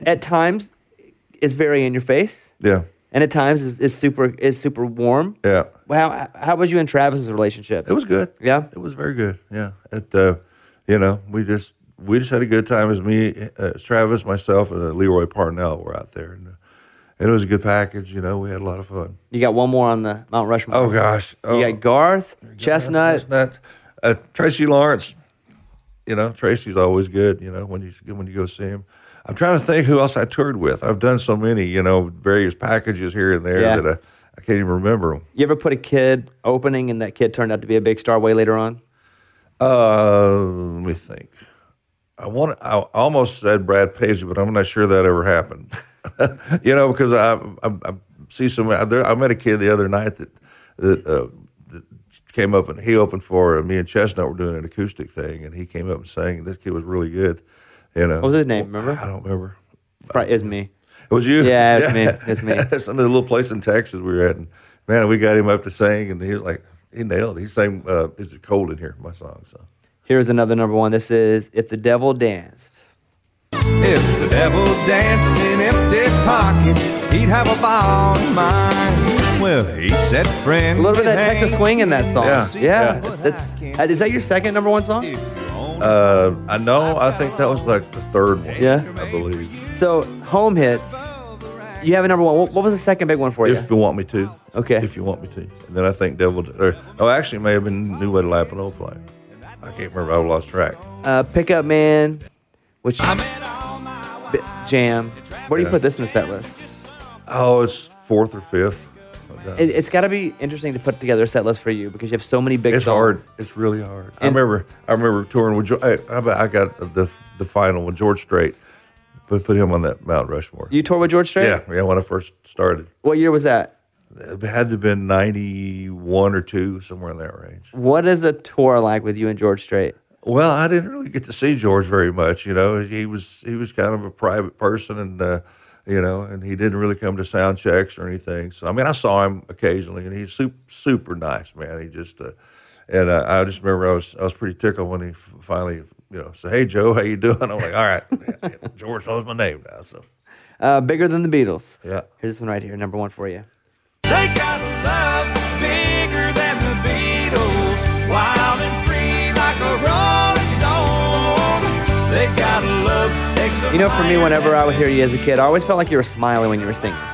at times is very in your face. Yeah. And at times is, is super is super warm. Yeah. How how was you and Travis's relationship? It was good. Yeah. It was very good. Yeah. It, uh, you know, we just we just had a good time. As me, uh, Travis, myself, and uh, Leroy Parnell were out there, and, uh, and it was a good package. You know, we had a lot of fun. You got one more on the Mount Rushmore. Oh gosh. Oh, You got Garth, Chestnut. Chestnut, uh, Tracy Lawrence. You know, Tracy's always good. You know, when you when you go see him. I'm trying to think who else I toured with. I've done so many, you know, various packages here and there Yeah. that I, I can't even remember them. You ever put a kid opening and that kid turned out to be a big star way later on? Uh, let me think. I want. I almost said Brad Paisley, but I'm not sure that ever happened. You know, because I, I, I see some. I met a kid the other night that that, uh, that came up and he opened for uh, me and Chestnut were doing an acoustic thing, and he came up and sang. This kid was really good. You know, What was his name? Remember? I don't remember. It's probably is me. It was you? Yeah, it's me. It's me. Some of the little place in Texas we were at, and man, we got him up to sing, and he was like, he nailed it. He sang, uh, "Is It Cold in Here?" My song. So Here's another number one. This is "If the Devil Danced." If the devil danced in empty pockets, he'd have a ball in mind. Well, he said, friend. A little bit of that Texas swing in that song. Yeah, yeah. yeah. That's uh, is that your second number one song? uh, I know. I think that was like the third one. Yeah. I believe. So home hits. You have a number one. What, what was the second big one for you? If you want me to. Okay. If you want me to. And then I think Devil. Or, oh, actually, it may have been New Way to Lap an Old Flame. I can't remember. I lost track. Uh, Pickup Man, which B- Jam. Where do you Yeah. put this in the set list? Oh, it's fourth or fifth. It, it's got to be interesting to put together a set list for you because you have so many big It's songs. hard. It's really hard. I And- remember. I remember touring with. Jo- I, I I got the the final with George Strait. Put put him on that Mount Rushmore. You toured with George Strait? Yeah, yeah. When I first started, What year was that? it had to have been ninety-one or two, somewhere in that range. What is a tour like with you and George Strait? Well, I didn't really get to see George very much. You know, he was he was kind of a private person, and uh, you know, and he didn't really come to sound checks or anything. So I mean, I saw him occasionally, and he's super super nice, man. He just uh, and uh, I just remember I was I was pretty tickled when he f- finally you know said, "Hey Joe, how you doing?" I'm like, "All right, yeah, yeah, George knows my name now." So Uh, Bigger Than the Beatles. yeah, Here's this one right here, number one for you. They got a love bigger than the Beatles, wild and free like a rolling stone. They got a love takes a You know, for me, whenever I would hear you as a kid, I always felt like you were smiling when you were singing.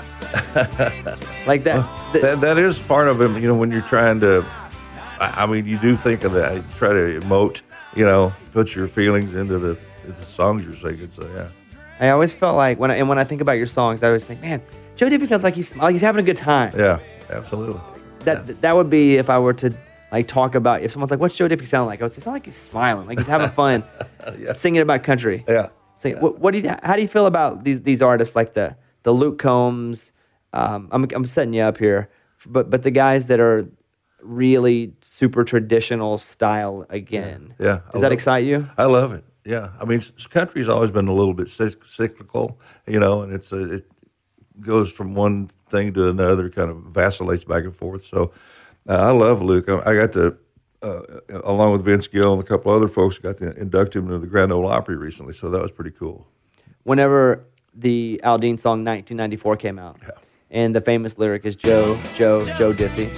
Like that. th- that that is part of him. You know, when you're trying to, I, I mean, you do think of that. You try to emote. You know, put your feelings into the, the songs you're singing. So yeah. I always felt like when I, and when I think about your songs, I always think, man, Joe Diffie sounds like he's like he's having a good time. Yeah, absolutely. That that would be if I were to like talk about if someone's like, what's Joe Diffie sound like? I would say, it sounds like he's smiling, like he's having fun, Yeah. singing about country. Yeah. Sing, What, what do you? How do you feel about these these artists like the the Luke Combs? Um, I'm I'm setting you up here, but but the guys that are really super traditional style again. Yeah, I Does that love- excite you? I love it. Yeah, I mean, s- country's always been a little bit cyc- cyclical, you know, and it's a, it goes from one thing to another, kind of vacillates back and forth. So uh, I love Luke. I, I got to, uh, along with Vince Gill and a couple other folks, got to induct him into the Grand Ole Opry recently. So that was pretty cool. Whenever the Aldine song nineteen ninety-four came out, Yeah. and the famous lyric is Joe, Joe, Joe Diffie.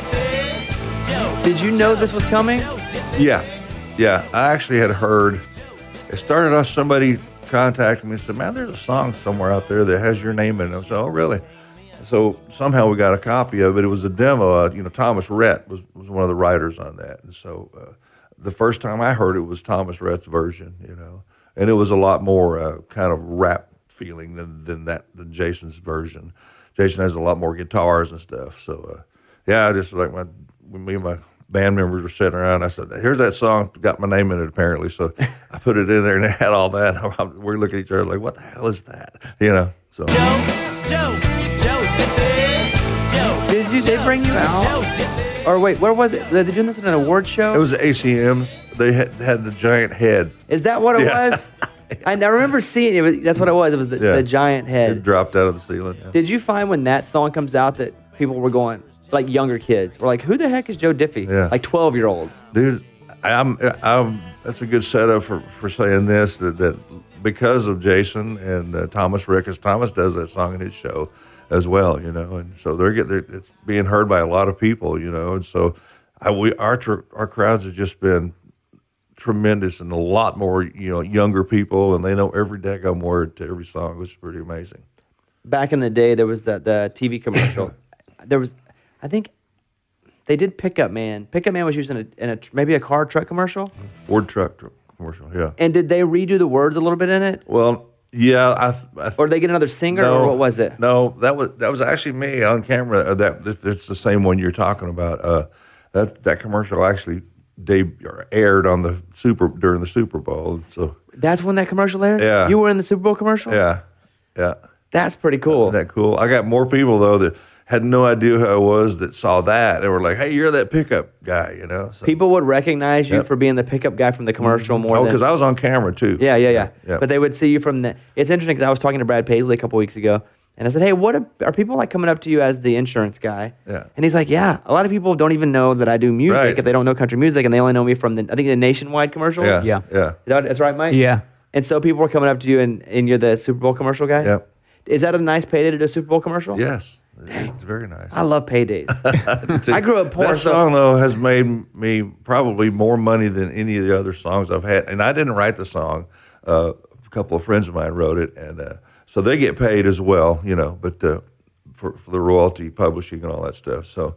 Did you know this was coming? Yeah, yeah. I actually had heard. It started off somebody contacted me and said, "Man, there's a song somewhere out there that has your name in it." I said, "Oh, really?" So somehow we got a copy of it. It was a demo. Uh, you know, Thomas Rhett was, was one of the writers on that, and so uh, the first time I heard it was Thomas Rhett's version. You know, and it was a lot more uh, kind of rap feeling than than that than Jason's version. Jason has a lot more guitars and stuff. So uh, yeah, I just like my when me and my band members were sitting around. I said, "Here's that song. Got my name in it apparently." So I put it in there, and it had all that. We're looking at each other like, "What the hell is that?" You know. So Joe, Joe, Joe Diffie, Joe. Did you? They bring you out? Or wait, where was it? Were they doing this at an award show? it was the A C Ms. They had had the giant head. Is that what it Yeah. was? I, I remember seeing it. It was- That's what it was. It was the, Yeah. the giant It head. dropped out of the ceiling. Yeah. Did you find when that song comes out that people were going, like younger kids, were like, who the heck is Joe Diffie? Yeah. Like twelve year olds. Dude, I'm, I'm, that's a good setup for, for saying this, that, that because of Jason and uh, Thomas Rickus. Thomas does that song in his show as well, you know, and so they're getting it's being heard by a lot of people, you know, and so I, we our tr- our crowds have just been tremendous, and a lot more, you know, younger people, and they know every daggone word to every song, which is pretty amazing. Back in the day, there was the the T V commercial. There was, I think, they did Pickup Man. Pickup Man was used in a, in a maybe a car truck commercial. Ford truck commercial, yeah. And did they redo the words a little bit in it? Well, yeah, I, I or did they get another singer, no, or what was it? No, that was that was actually me on camera. Uh, that it's the same one you're talking about. Uh, that that commercial actually deb- or aired on the Super during the Super Bowl. So that's when that commercial aired. Yeah, you were in the Super Bowl commercial. Yeah, yeah. That's pretty cool. Isn't that cool? I got more people though that had no idea who I was that saw that and were like, "Hey, you're that pickup guy," you know. So, people would recognize you yep. for being the pickup guy from the commercial more. Oh, than, because I was on camera too. Yeah, yeah, yeah. Yep. But they would see you from the. It's interesting because I was talking to Brad Paisley a couple weeks ago, and I said, "Hey, what are, are people like coming up to you as the insurance guy?" Yeah. And he's like, "Yeah, a lot of people don't even know that I do music Right. if they don't know country music, and they only know me from the I think the Nationwide commercials." Yeah, Yeah. yeah, Is that, that's right, Mike. Yeah. And so people were coming up to you, and, and you're the Super Bowl commercial guy. Yep. Is that a nice payday to do a Super Bowl commercial? Yes, it's very nice. I love paydays. I grew up poor. That so song though has made me probably more money than any of the other songs I've had, and I didn't write the song. Uh, a couple of friends of mine wrote it, and uh, so they get paid as well, you know. But uh, for, for the royalty, publishing, and all that stuff. So,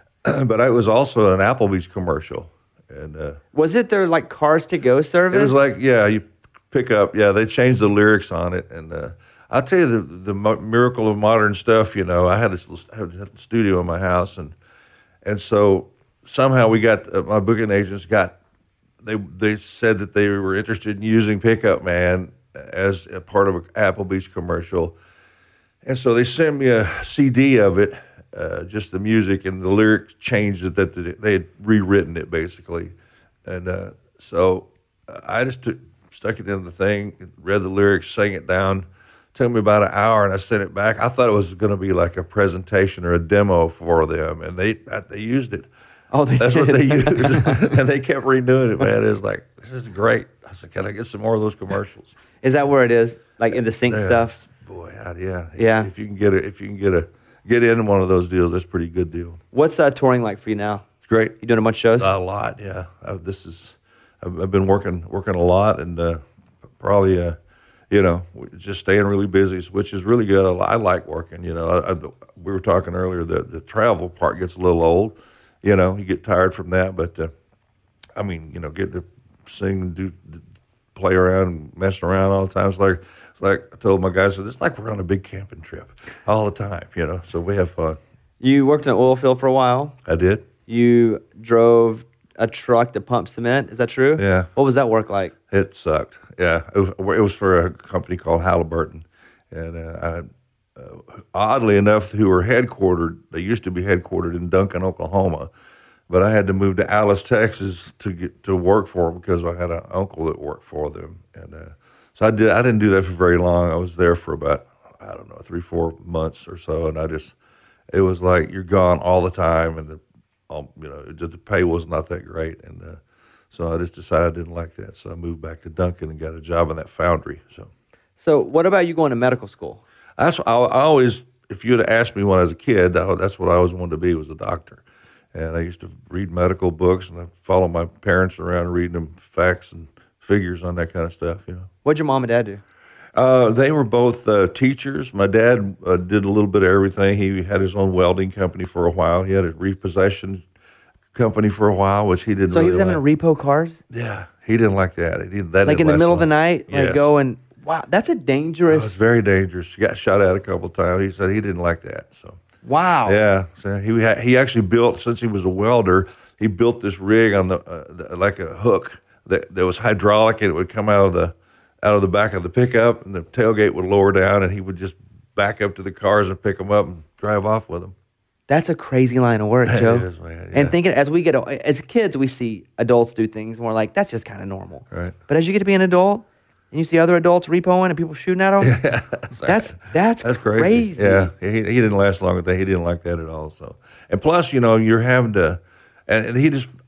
but it was also an Applebee's commercial, and uh, was it their like cars to go service? it was like, yeah, you pick up, yeah. They changed the lyrics on it, and uh, I'll tell you the the mo- miracle of modern stuff. You know, I had a, had a studio in my house, and and so somehow we got uh, my booking agents got they they said that they were interested in using Pickup Man as a part of an Applebee's commercial, and so they sent me a C D of it, uh, just the music and the lyrics changed it, that they had rewritten it basically, and uh, so I just took, stuck it in the thing, read the lyrics, sang it down. Took me about an hour, and I sent it back. I thought it was going to be like a presentation or a demo for them, and they they used it. Oh, they That's did. what they used, and they kept redoing it. Man, it's like, this is great. I said, can I get some more of those commercials? Is that where it is? Like in the sync Yeah. stuff? Boy, I- yeah, Yeah. If you can get it, if you can get a get in one of those deals, that's a pretty good deal. What's uh, touring like for you now? It's great. You doing a bunch of shows? A lot, yeah. I, this is, I've, I've been working working a lot, and uh, probably, uh, you know, just staying really busy, which is really good. I, I like working. You know, I, I, we were talking earlier that the travel part gets a little old. You know, you get tired from that, but uh, I mean, you know, get to sing and do, play around, and mess around all the time. It's like, it's like I told my guys, it's like we're on a big camping trip all the time. You know, so we have fun. You worked in an oil field for a while. I did. You drove a truck to pump cement. Is that true? Yeah. What was that work like? It sucked. Yeah, it was, it was for a company called Halliburton, and uh, I, uh, oddly enough, who were headquartered. They used to be headquartered in Duncan, Oklahoma, but I had to move to Alice, Texas, to get to work for them because I had an uncle that worked for them, and uh, so I did. I didn't do that for very long. I was there for about I don't know three, four months or so, and I just it was like you're gone all the time, and the um, you know just the pay was not that great, and. Uh, So I just decided I didn't like that. So I moved back to Duncan and got a job in that foundry. So, So what about you going to medical school? that's I, I always, if you had asked me when I was a kid, I, that's what I always wanted to be, was a doctor. And I used to read medical books, and I followed my parents around reading them facts and figures on that kind of stuff. You know, What'd your mom and dad do? uh, they were both uh, teachers. My dad uh, did a little bit of everything. He had his own welding company for a while. He had a repossession company for a while, which he didn't. So he really was having like. to repo cars? Yeah, he didn't like that. He didn't, that Like in didn't the last middle of the long. night? Like Yes. go and, wow, that's a It dangerous, was very dangerous. He got shot at a couple of times. He said he didn't like that. So wow. yeah, so he ha- he actually built, since he was a welder, he built this rig on the, uh, the like a hook that, that was hydraulic, and it would come out of the out of the back of the pickup, and the tailgate would lower down, and he would just back up to the cars and pick them up and drive off with them. That's a crazy line of work, It Joe. is, man, And yeah. thinking as we get, as kids, we see adults do things, and we're like, that's just kind of normal. Right. But as you get to be an adult, and you see other adults repoing and people shooting at them, that's that's That's crazy. crazy. Yeah, he, he didn't last long with that. He didn't like that at all. So, and plus, you know, you're having to, and, and he just,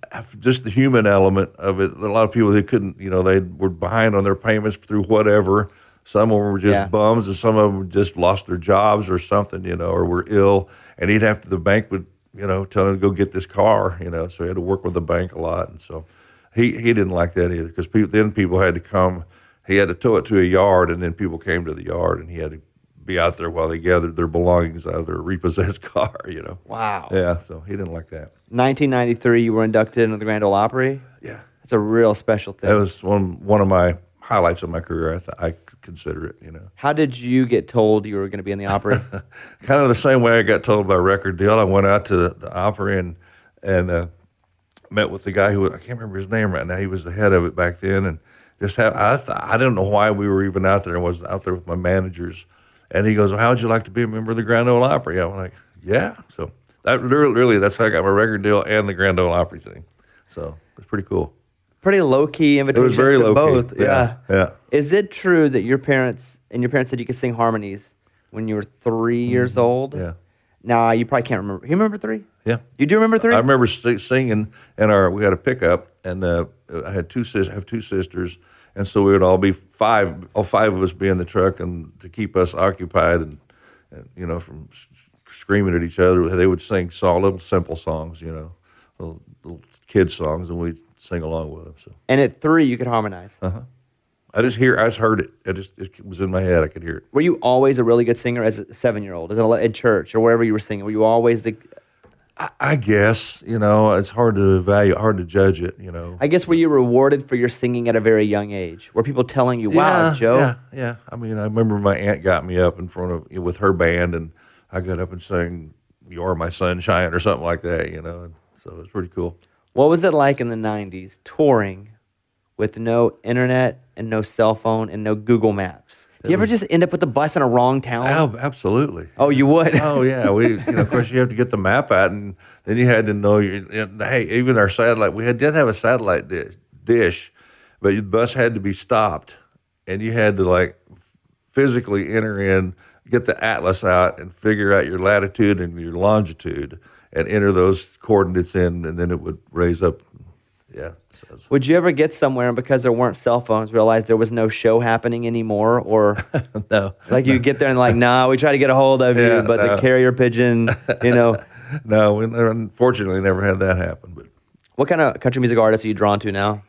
just the human element of it. A lot of people, they couldn't, you know, they were behind on their payments through whatever. Some of them were just Yeah. bums, and some of them just lost their jobs or something, you know, or were ill. And he'd have to, the bank would, you know, tell him to go get this car, you know, so he had to work with the bank a lot. And so he, he didn't like that either, because people, then people had to come, he had to tow it to a yard, and then people came to the yard, and he had to be out there while they gathered their belongings out of their repossessed car, you know. Wow. Yeah, so he didn't like that. nineteen ninety-three, you were inducted into the Grand Ole Opry. Yeah. That's a real special thing. That was one one of my highlights of my career. I, th- I could consider it, you know. How did you get told you were going to be in the Opry? Kind of the same way I got told by Record Deal. I went out to the, the Opry and and uh, met with the guy who, I can't remember his name right now. He was the head of it back then, and just have I th- I don't know why we were even out there. I was out there with my managers, and he goes, well, "How would you like to be a member of the Grand Ole Opry?" I was like, "Yeah." So that really, really, that's how I got my record deal and the Grand Ole Opry thing. So it's pretty cool. Pretty low key It invitations was very to low both. key. Yeah. yeah. Is it true that your parents and your parents said you could sing harmonies when you were three years old? Yeah. Nah, you probably can't remember. You remember three? Yeah. You do remember three? I remember st- singing, and our we had a pickup, and uh, I had two sis- I have two sisters, and so we would all be five, all five of us be in the truck, and to keep us occupied, and, and you know, from s- screaming at each other, they would sing song, little simple songs, you know, little, little kid songs, and we'd sing along with them. So And at three, you could harmonize. Uh-huh. I just hear, I just heard it. I just it was in my head. I could hear it. Were you always a really good singer as a seven-year-old? As a, in church or wherever you were singing? Were you always the? I, I guess you know it's hard to evaluate, hard to judge it. You know. I guess were you rewarded for your singing at a very young age? Were people telling you, "Wow, yeah, Joe"? Yeah, yeah. I mean, I remember my aunt got me up in front of you know, with her band, and I got up and sang "You're My Sunshine" or something like that. You know, and so it was pretty cool. What was it like in the nineties touring with no internet and no cell phone and no Google Maps? Do you ever just end up with the bus in a wrong town? Oh, absolutely. Oh, you would? Oh yeah, we you know of course you have to get the map out, and then you had to know your and, hey, even our satellite, we had, did have a satellite dish, dish, but the bus had to be stopped, and you had to like physically enter in, get the atlas out, and figure out your latitude and your longitude, and enter those coordinates in, and then it would raise up. Yeah. So Would you ever get somewhere and because there weren't cell phones, realize there was no show happening anymore? Or no, like you get there and like, nah, we try to get a hold of Yeah, you, but no. the carrier pigeon, you know. no, we never, unfortunately never had that happen. But What kind of country music artists are you drawn to now?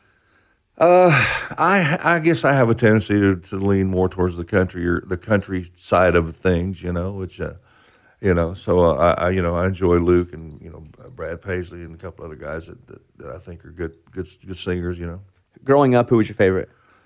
Uh, I I guess I have a tendency to, to lean more towards the country or the country side of things, you know, which, uh, you know, so uh, I, I you know I enjoy Luke and you know Brad Paisley and a couple other guys that, that, that I think are good good good singers, you know. Growing up, who was your favorite?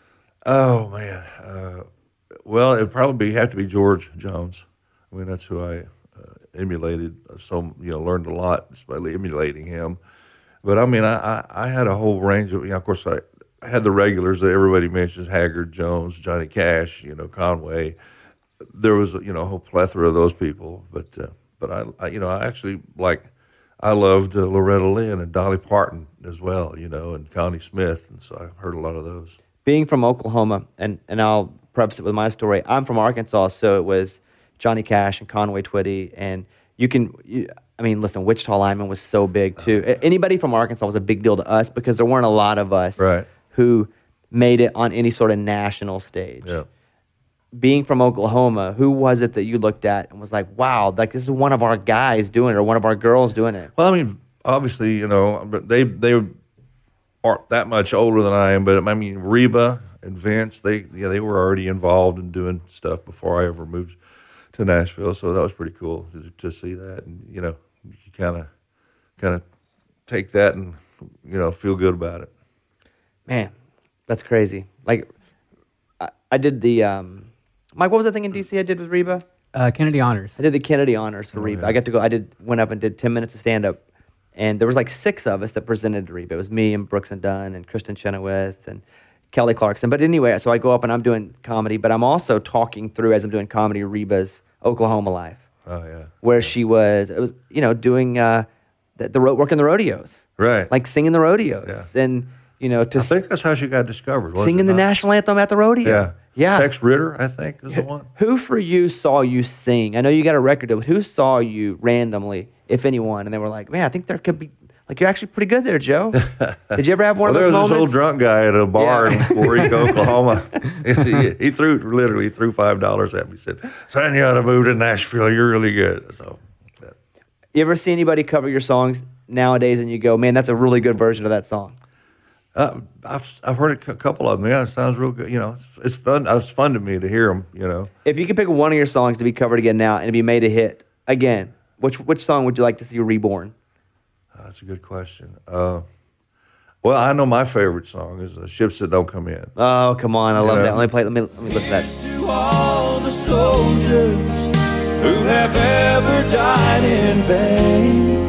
Oh man, uh, well it'd probably be, have to be George Jones. I mean that's who I uh, emulated. So you know learned a lot just by emulating him. But I mean I, I, I had a whole range of you know of course I. I had the regulars that everybody mentions: Haggard, Jones, Johnny Cash, you know, Conway. There was, you know, a whole plethora of those people. But, uh, but I, I, you know, I actually like, I loved uh, Loretta Lynn and Dolly Parton as well, you know, and Connie Smith, and so I heard a lot of those. Being from Oklahoma, and and I'll preface it with my story. I'm from Arkansas, so it was Johnny Cash and Conway Twitty, and you can. You, I mean, listen, Wichita Lineman was so big too. Anybody from Arkansas was a big deal to us because there weren't a lot of us. Right. Who made it on any sort of national stage. Yeah. Being from Oklahoma, who was it that you looked at and was like, wow, like this is one of our guys doing it or one of our girls doing it? Well, I mean, obviously, you know, they they aren't that much older than I am, but I mean, Reba and Vince, they yeah, they were already involved in doing stuff before I ever moved to Nashville, so that was pretty cool to, to see that, and you know, you kind of kind of take that and you know feel good about it. Man, that's crazy. Like, I, I did the, um, Mike, what was the thing in D C I did with Reba? Uh, Kennedy Honors. I did the Kennedy Honors for Oh, Reba. yeah. I got to go, I did, went up and did ten minutes of stand-up, and there was like six of us that presented to Reba. It was me and Brooks and Dunn and Kristen Chenoweth and Kelly Clarkson. But anyway, so I go up and I'm doing comedy, but I'm also talking through, as I'm doing comedy, Reba's Oklahoma life, Oh yeah, where she was, it was, you know, doing uh, the, the ro- working the rodeos. right. Like singing the rodeos. And, you know, to I think that's how she got discovered. wasn't singing it the not? national anthem at the rodeo. Yeah, Yeah. Tex Ritter, I think, is the one. Who for you saw you sing? I know you got a record deal, but who saw you randomly, if anyone, and they were like, man, I think there could be Like, you're actually pretty good there, Joe. Did you ever have one well, of those there was moments? this old drunk guy at a bar Yeah. in Eureka, Oklahoma. he, he threw, literally threw five dollars at me. He said, son, you ought to move to Nashville. You're really good. So, yeah. You ever see anybody cover your songs nowadays and you go, man, that's a really good version of that song? Uh, I've I've heard a couple of them. Yeah, it sounds real good. You know, it's, it's fun. It's fun to me to hear them. You know, If you could pick one of your songs to be covered again now and to be made a hit again, which which song would you like to see reborn? uh, that's a good question. Uh, well, I know my favorite song is uh, "Ships That Don't Come In." Oh, come on. I love Yeah. that. Let me play. Let me, let me listen to that. To all the soldiers who have ever died in vain,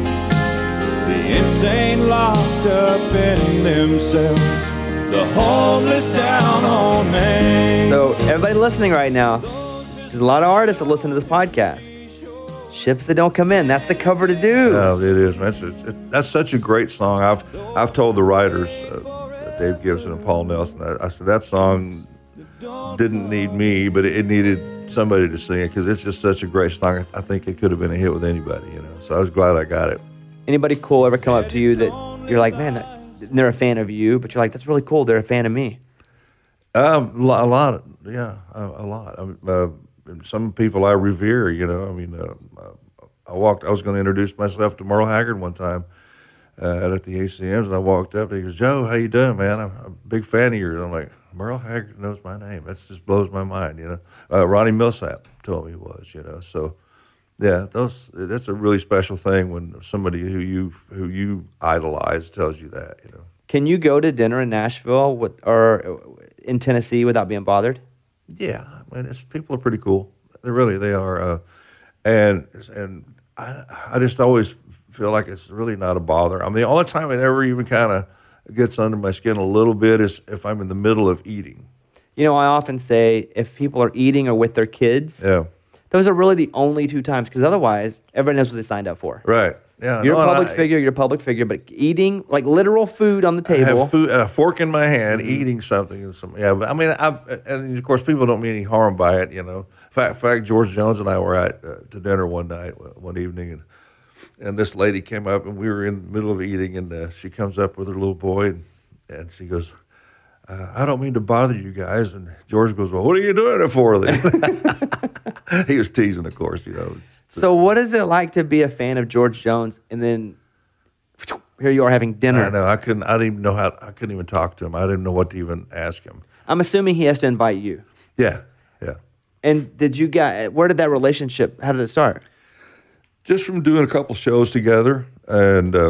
the insane locked up in themselves, the homeless down on Main. So, everybody listening right now, there's a lot of artists that listen to this podcast. Ships That Don't Come In. That's the cover to do. Oh, it is, man. It's, it, that's such a great song. I've I've told the writers, uh, Dave Gibson and Paul Nelson, I, I said that song didn't need me, but it, it needed somebody to sing it because it's just such a great song. I, I think it could have been a hit with anybody, you know. So I was glad I got it. Anybody cool ever come up to you that you're like, man, that, they're a fan of you, but you're like, that's really cool. They're a fan of me. Um, a lot, a lot yeah, a, a lot. I mean, uh, some people I revere, you know. I mean, uh, I walked. I was going to introduce myself to Merle Haggard one time uh, at the A C Ms, and I walked up. and He goes, "Joe, how you doing, man? I'm, I'm a big fan of yours." I'm like, "Merle Haggard knows my name. That just blows my mind," you know. Uh, Ronnie Millsap told me he was, you know. So, yeah, those. That's a really special thing when somebody who you who you idolize tells you that, you know. Can you go to dinner in Nashville with, or in Tennessee without being bothered? Yeah, I mean, it's, people are pretty cool. They really, they are, uh, and and I, I just always feel like it's really not a bother. I mean, the only time it ever even kind of gets under my skin a little bit is if I'm in the middle of eating. You know, I often say if people are eating or with their kids, Yeah, those are really the only two times, because otherwise, everybody knows what they signed up for. right. Yeah, You're no, a and public I- figure, you're a public figure, but eating, like literal food on the I table. have food, a fork in my hand, Mm-hmm. eating something. And some, yeah, but I mean, I, and of course, people don't mean any harm by it, you know. In fact, in fact George Jones and I were at uh, to dinner one night, one evening, and and this lady came up, and we were in the middle of eating, and uh, she comes up with her little boy, and, and she goes, uh, "I don't mean to bother you guys." And George goes, "Well, what are you doing it for then?" He was teasing, of course, you know. So what is it like to be a fan of George Jones and then here you are having dinner? I know. I couldn't. I didn't even know how. I couldn't even talk to him. I didn't know what to even ask him. I'm assuming he has to invite you. Yeah, yeah. And did you guys, where did that relationship, how did it start? Just from doing a couple shows together, and uh,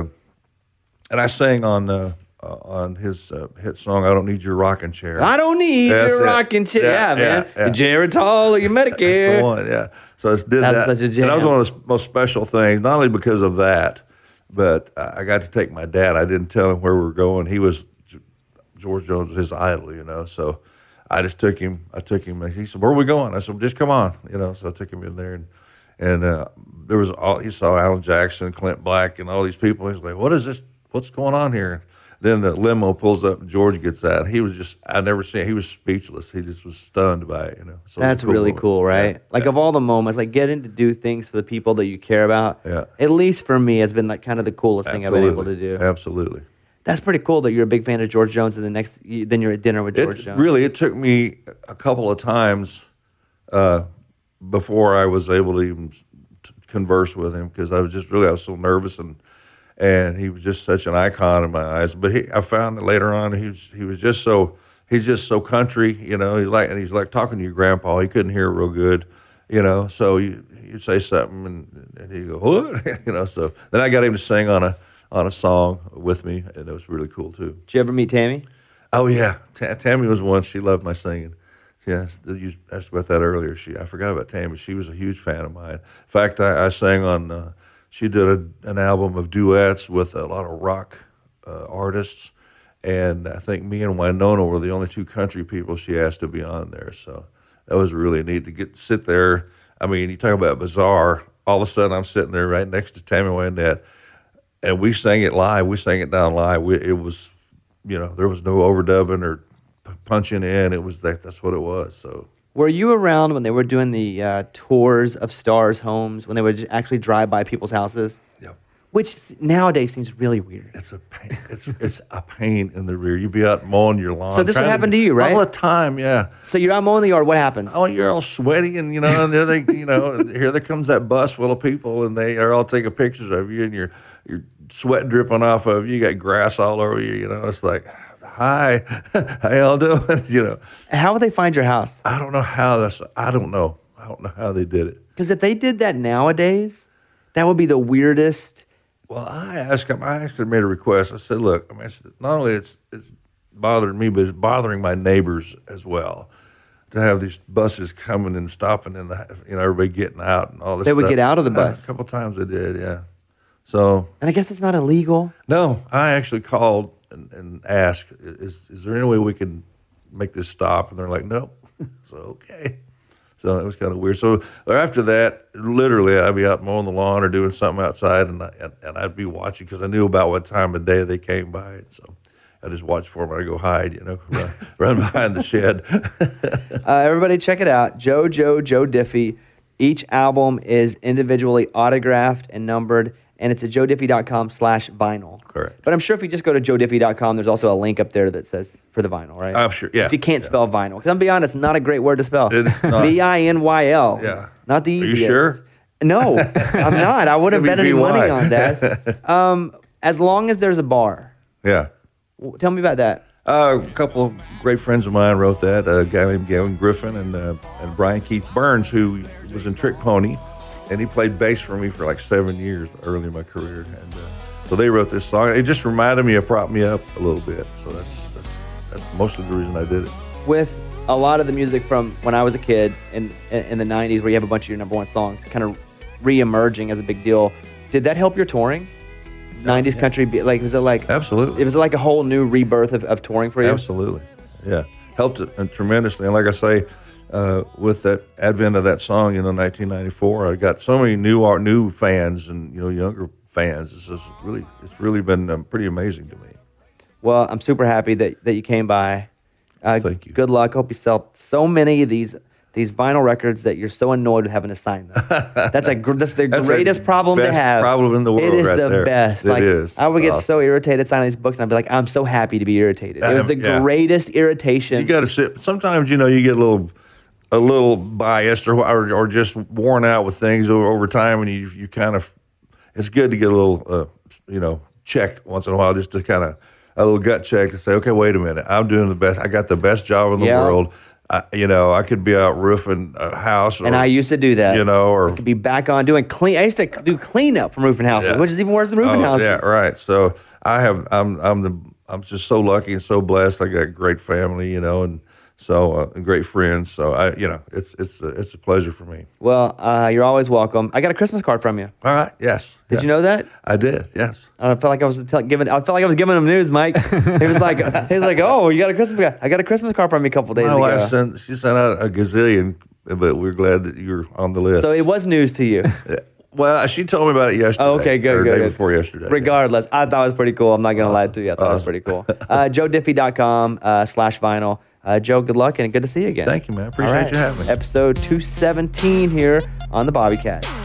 and I sang on uh, uh, on his uh, hit song "I Don't Need Your Rocking Chair." I don't need That's your it. rocking chair. Yeah, Yeah, man. yeah, yeah. Geritol or your That's Medicare. the one, yeah. So I just did That's that. such a jam. And that was one of the most special things, not only because of that, but I got to take my dad. I didn't tell him where we were going. He was George Jones was his idol, you know. So I just took him. I took him. He said, "Where are we going?" I said, "Just come on," you know. So I took him in there, and and uh, there was all he saw Alan Jackson, Clint Black, and all these people. He's like, "What is this? What's going on here?" Then the limo pulls up, and George gets out. He was just, I never seen, he was speechless. He just was stunned by it, you know. So it was That's a cool really moment. cool, right? Yeah, Like yeah. of all the moments, like getting to do things for the people that you care about. Yeah. At least for me, it's been like kind of the coolest thing I've been able to do. Absolutely. That's pretty cool that you're a big fan of George Jones, and the next, you, then you're at dinner with George It, Jones. really, it took me a couple of times uh, before I was able to even t- converse with him because I was just really, I was so nervous and and he was just such an icon in my eyes. But he, I found that later on, he was he was just so he's just so country, you know. He's like and he's like talking to your grandpa. He couldn't hear real good, you know. So you you say something and, and he'd go what, you know. So then I got him to sing on a on a song with me, and it was really cool too. Did you ever meet Tammy? Oh yeah, Ta Tammy was one. She loved my singing. Yes, you asked about that earlier. She I forgot about Tammy. She was a huge fan of mine. In fact, I, I sang on. Uh, she did a, an album of duets with a lot of rock uh, artists, and I think me and Winona were the only two country people she asked to be on there. So that was really neat to get sit there. I mean, you talk about bizarre. All of a sudden, I'm sitting there right next to Tammy Wynette, and we sang it live. We sang it down live. We, it was, you know, there was no overdubbing or punching in. It was that. That's what it was. So Were you around when they were doing the uh, tours of stars' homes, when they would actually drive by people's houses? yeah, which nowadays seems really weird. It's a pain. It's it's a pain in the rear. You be out mowing your lawn. So this would trying happen to you, right? All the time, yeah. So you're out mowing the yard. What happens? Oh, you're all sweaty, and you know, and there they, you know, here there comes that bus full of people, and they are all taking pictures of you, and your your sweat dripping off of you. You got grass all over you. You know, it's like, hi, how y'all doing? You know, How would they find your house? I don't know how that's. I don't know. I don't know how they did it. Because if they did that nowadays, that would be the weirdest. Well, I asked him. I actually made a request. I said, "Look, I mean, it's, not only it's it's bothering me, but it's bothering my neighbors as well. To have these buses coming and stopping, and the you know everybody getting out and all this. They would stuff. get out of the Yeah, bus. a couple times they did, yeah. So And I guess it's not illegal. no, I actually called and, and asked, "Is is there any way we can make this stop?" And they're like, "Nope." So okay. So it was kind of weird. So after that, literally, I'd be out mowing the lawn or doing something outside, and I, and, and I'd be watching because I knew about what time of day they came by. And so I just watch for them. I go hide, you know, run, run behind the shed. Uh, everybody check it out. Joe, Joe, Joe Diffie. Each album is individually autographed and numbered, and it's at joe diffie dot com slash vinyl. Correct. But I'm sure if you just go to joe diffie dot com, there's also a link up there that says for the vinyl, right? I'm sure, yeah. If you can't yeah. spell vinyl. Because I'm be honest, not a great word to spell. It is not. V I N Y L. Yeah. Not the Are you easiest. sure? No, I'm not. I wouldn't bet any V V Y. money on that. Um, as long as there's a bar. Yeah. W- Tell me about that. Uh, a couple of great friends of mine wrote that. A guy named Gavin Griffin and uh, and Brian Keith Burns, who was in Trick Pony, and he played bass for me for like seven years early in my career. And uh, so they wrote this song. It just reminded me of Prop Me Up a little bit. So that's that's that's mostly the reason I did it. With a lot of the music from when I was a kid in in the nineties, where you have a bunch of your number one songs kind of re-emerging as a big deal, did that help your touring? nineties yeah. country, be- like was it like Absolutely. It was like a whole new rebirth of, of touring for you? Absolutely, yeah, helped it uh, tremendously. And like I say, uh, with that advent of that song in nineteen ninety-four, I got so many new art, new fans, and you know, younger fans. It's just really, it's really been um, pretty amazing to me. Well, I'm super happy that, that you came by. Uh, Thank you. Good luck. Hope you sell so many of these these vinyl records that you're so annoyed with having to sign them. That's a gr- that's the That's the greatest problem to best have. problem in the world It is right the there. best. It like is. I would It's get awesome. so irritated signing these books, and I'd be like, I'm so happy to be irritated. It was Um, the yeah. greatest irritation. You got to sit. Sometimes you know you get a little, a little biased or or, or just worn out with things over, over time, and you you kind of. It's good to get a little, uh, you know, check once in a while, just to kind of a little gut check to say, okay, wait a minute, I'm doing the best. I got the best job in the Yeah. world. I, you know, I could be out roofing a house, or, and I used to do that. you know, or to be back on doing clean. I used to do cleanup from roofing houses, Yeah. which is even worse than roofing Oh, houses. yeah, right. So I have, I'm, I'm the, I'm just so lucky and so blessed. I got a great family, you know, and so uh, and great friends. So I, you know, it's it's a, it's a pleasure for me. Well, uh, you're always welcome. I got a Christmas card from you. All right. Yes. Did Yeah. you know that? I did. Yes. I felt like I was tell, giving. I felt like I was giving him news, Mike. He was like, he was like, "Oh, you got a Christmas card? I got a Christmas card from you a couple days My ago." wife sent, she sent out a gazillion, but we're glad that you're on the list. So it was news to you. well, she told me about it yesterday. Oh, okay, good, or good, day good. before yesterday. Regardless, I thought it was pretty cool. I'm not gonna lie to you. I thought it was Awesome. pretty cool. Uh, joe diffie dot com uh, slash vinyl. Uh, Joe, good luck and good to see you again. Thank you, man. Appreciate All right. you having me. Episode two seventeen here on the Bobbycast.